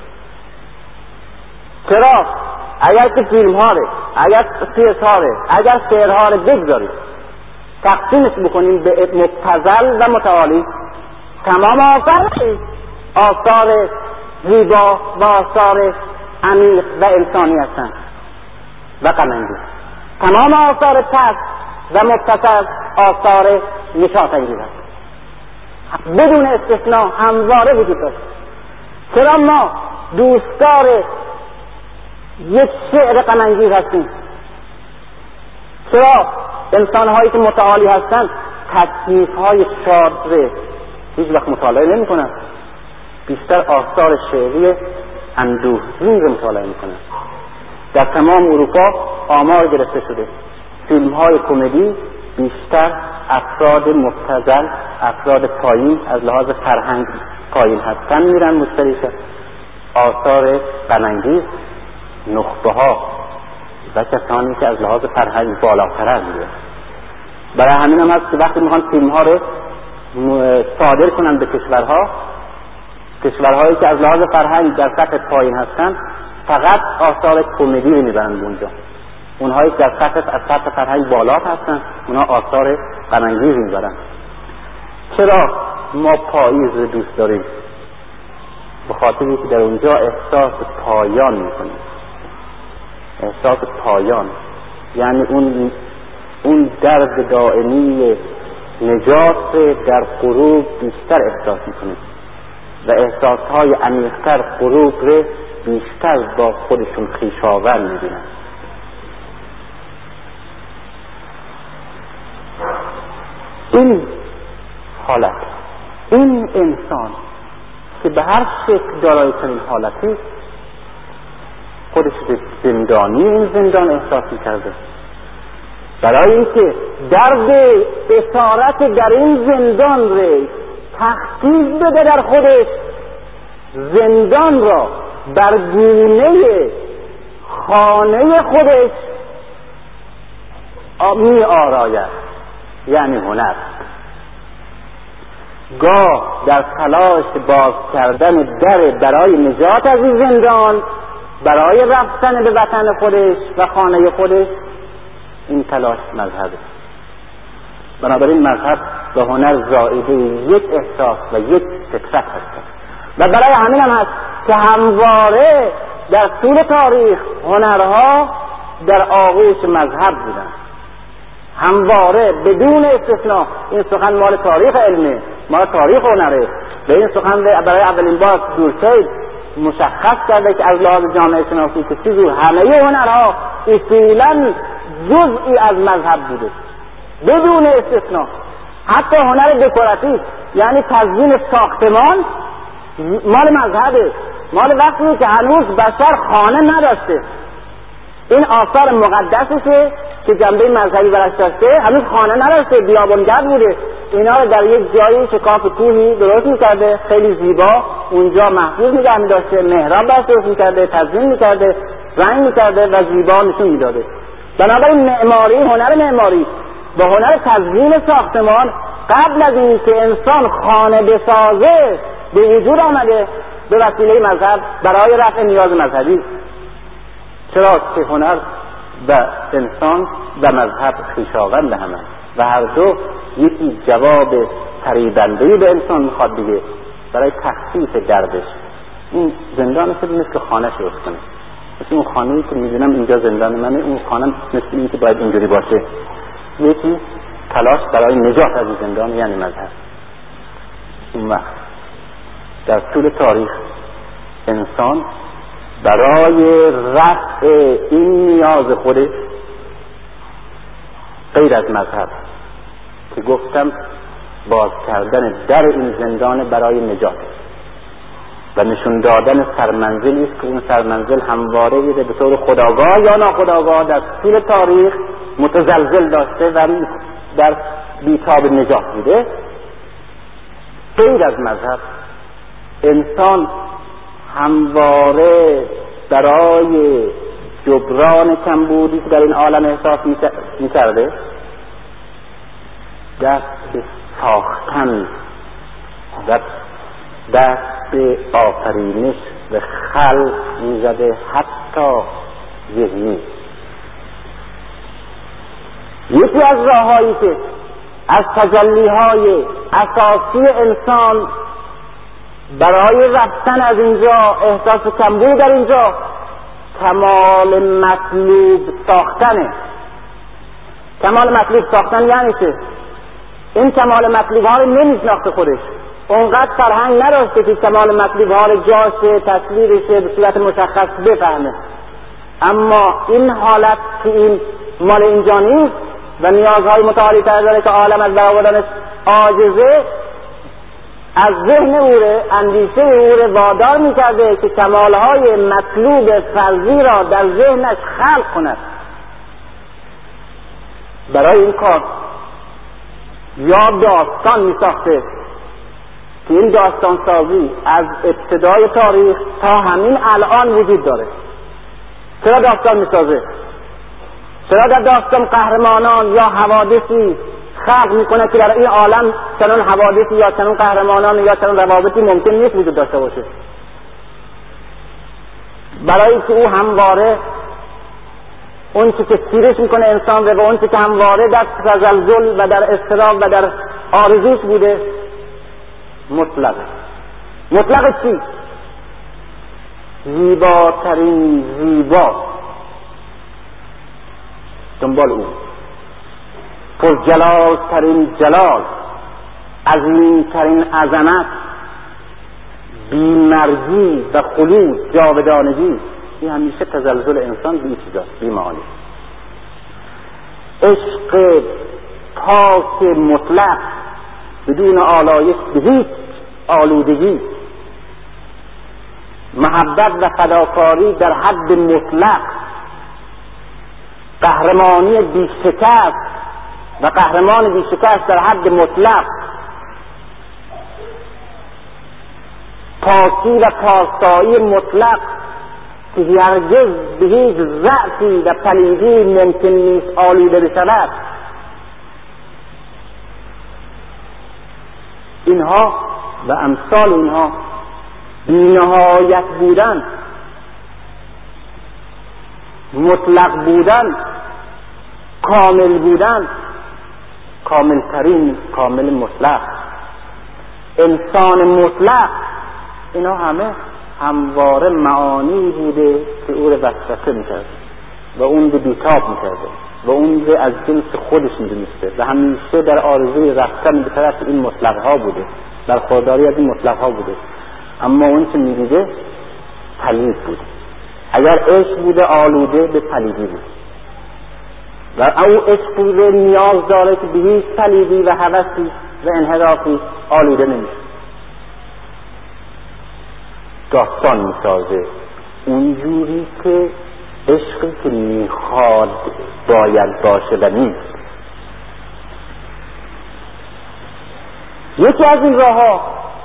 چرا؟ اگر که فیلم‌ها رو، اگر پیس‌ها رو، اگر شعرها رو بگذاریم تقسیمش بکنیم به مبتذل و متعالی، تمام آثار زیبا و آثار عمیق و انسانی هستند و غم‌انگیز. تمام آثار پست و مبتذل آثار نشاط‌انگیز هستند، بدون استثناء همواره وجود دارد. چرا ما دوستدار یک شعر غم‌انگیز هستیم؟ چرا انسان‌هایی که متعالی هستند تصنیف‌های شاد رو هیچ وقت مطالعه نمی‌کنند، بیشتر آثار شعری اندوهگین رو مطالعه می‌کنند؟ در تمام اروپا آمار گرفته شده فیلم‌های کمدی بیشتر افراد مبتذل، افراد پایین از لحاظ فرهنگ پایین هستن میرن مشتریشن. آثار غم‌انگیز نخبه‌ها و کسانی که از لحاظ فرهنگ بالاتر میرن. برای همین هم هست که وقتی میخوان فیلم‌ها رو صادر کنن به کشورهایی که از لحاظ فرهنگ در سطح پایین هستن، فقط آثار کمدی رو میبرن اونجا. اونهایی که در سطح فرهنگ بالا هستن، اونها آثار غم‌انگیز میبرن. چرا ما پاییز رو دوست داریم؟ به خاطری که در اونجا احساس پایان میکنیم. احساس پایان یعنی اون درد دائمی نجات در غروب بیشتر احساس میکنیم و احساسهای عمیق‌تر غروب رو بیشتر با خودشون خویشاور میبینن. این حالت، این انسان که به هر شکل دارای چنین حالتی، خودش زندانی این زندان احساس میکرده. برای اینکه درد اسارت در این زندان رو تخفیف بده در خودش، زندان را بر گونه خانه خودش می آراید، یعنی هنر. گاه در تلاش باز کردن در برای نجات از این زندان، برای رفتن به وطن خودش و خانه خودش، این تلاش مذهبه. بنابراین مذهب به هنر زائده یک احساس و یک فطرت هست و برای همین هم هست که همواره در طول تاریخ هنرها در آغوش مذهب بودن، همواره بدون استثناء. این سخن مال تاریخ علمه، مال تاریخ هنره. به این سخن برای اولین بار دورکید مشخص کرده که از لحاظ جامعه شناسی که چیزی همه هنرها اصولا جزئی از مذهب بوده بدون استثناء. حتی هنر دکوراتیو یعنی تزیین ساختمان مال مذهبه، مال وقتی که هنوز بشر خانه نداشته. این آثار مقدسشه که جنبه مذهبی برش داشته، هنوز خانه نداشته، بیابانگرد بوده. اینا رو در یک جایی شکاف کوهی درست میکرده، خیلی زیبا اونجا محفوظ نگه میداشته، محراب برش درست میکرده، تزیین میکرده، رنگ میکرده و زیبا نشون میداده. بنابراین معماری، هنر معماری با هنر تزیین ساختمان قبل از این که انسان خانه بسازه به وجود آمده به وسیله مذهب برای رفع نیاز مذهبی. چرا که هنر و انسان و مذهب خویشاوند همه و هر دو یکی جواب فریبنده‌ای به انسان میخواد دیگه برای تخفیف دردش. این زندان مثل که خانه شروع کنه، مثل اون خانه‌ای که میدونم اینجا زندان منه، اون خانه مثل این که باید اینجوری باشه. یکی تلاش برای نجات از این زندان یعنی مذهب. اون وقت در طول تاریخ انسان برای رفع این نیاز خودش غیر از مذهب که گفتم باز کردن در این زندان برای نجات و نشون دادن سرمنزلی است که اون سرمنزل همواره به طور خودآگاه یا ناخودآگاه در طول تاریخ متزلزل داشته و در بیتاب نجات بوده. غیر از مذهب انسان همواره برای جبران کمبودی که در این عالم احساس می‌کرده دست به ساختن و دست به آفرینش و خلق می‌زده، حتی ذهنی. یکی از راه‌هایی که از تجلی‌های اساسی انسان برای رفتن از اینجا، احساس کمبود در اینجا، کمال مطلوب ساختنه. کمال مطلوب ساختن یعنی چه؟ این کمال مطلوب ها رو نمیشناخته خودش، اونقدر فرهنگ نداشته که کمال مطلوب ها رو جاشه، تصویرشه، به صورت مشخص بفهمه. اما این حالت که این مال اینجا نیست و نیازهای متعالی تر داره که عالم از برآوردنش عاجزه، از ذهن اوره، اندیشه اوره وادار میکرده که کمالهای مطلوب فرضی را در ذهنش خلق کند. برای این کار یا داستان میساخته که این داستان سازی از ابتدای تاریخ تا همین الان وجود داره. چرا داستان میسازه؟ چرا در داستان قهرمانان یا حوادثی خلق میکنه که در این عالم چنان حوادثی یا چنان قهرمانان یا چنان روابطی ممکن نیست وجود داشته باشه؟ برای که او همواره اون چی که سیرش میکنه انسان و اون چی که همواره در تزلزل و در اضطراب و در آرزوش بوده مطلقه. مطلق چی؟ زیباترین زیبا دنبال او، پرجلال ترین جلال، عظیم ترین عظمت، بیمرگی و خلود، جاودانگی. این همیشه تزلزل انسان به این چیزاست، بیماری. عشق پاک مطلق بدون آلایش به هیچ آلودگی، محبت و فداکاری در حد مطلق، قهرمانی بی‌شکست و قهرمان بی‌شکست در حد مطلق، پاکی و پارسایی مطلق که هرگز به هیچ ضعفی و پلیدی ممکن نیست آلوده بشود. اینها و امثال اینها بی‌نهایت بودن، مطلق بودن، کامل بودن، کاملترین کامل مطلق، انسان مطلق، اینا همه همواره معانی بوده که او رو وسوسه میکرد و اون رو بیتاب میکرده و اون رو از جنس خودش میدونسته و همیشه در آرزوی رفتن به طرف این مطلق ها بوده. برخورداری از این مطلق ها بوده، اما اون که می‌دیده پلید بود. اگر عشق بوده آلوده به پلیدی بود و او عشق بوده نیاز داره که به هیچ پلیدی و هوسی و انحرافی آلوده نمیشه. داستان میسازه اونجوری که عشقی که میخواد باید باشه و نیست. یکی از این راه‌ها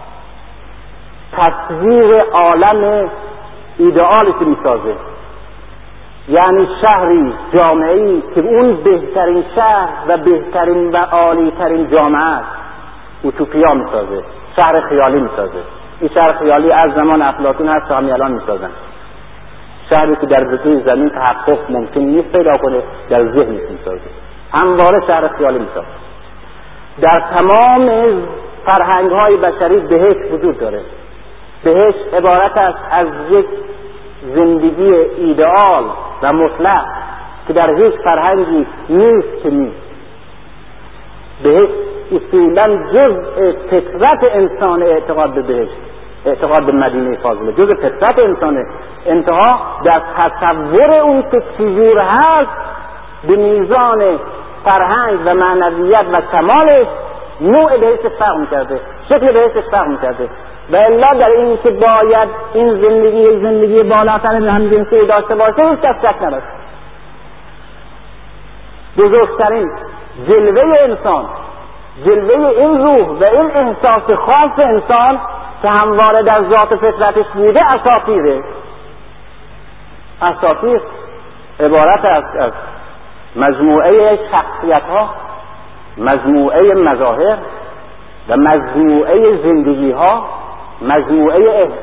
تصویر عالم ایدئالی که میسازه، یعنی شهری، جامعه‌ای که اون بهترین شهر و بهترین و عالی‌ترین جامعه است، اوتوپیا میسازه، شهر خیالی میسازه. این شهر خیالی از زمان افلاطون هست تا همین الان میسازن. شهری که در زمین زمین تحقق ممکن نیست پیدا کنه، در ذهن میسازه. همواره شهر خیالی میسازه. در تمام فرهنگ‌های بشری بهشت وجود داره. بهشت عبارت است از یک زندگی ایدئال و مطلق که در هیچ فرهنگی نیست که نیست. بهشت اصولاً جزء فطرت انسان اعتقاد به بهشت، اعتقاد به مدینه فاضله جزء فطرت انسانه. انتها در تصور اون که چجور هست به میزان فرهنگ و معنویت و کمالش نوع بهشت فرق می‌کرده، شکل بهشت فرق می‌کرده. و الا در این که باید این زندگی بالاتر به همجنسی داشته باشه هیچ کس شک نداشت. بزرگترین جلوه انسان، جلوه این روح و این احساس خاص انسان که همواره در ذات فطرتش بوده اساطیره. اساطیر عبارت از مجموعه شخصیت ها، مجموعه مظاهر و مجموعه زندگی ها، مجموعه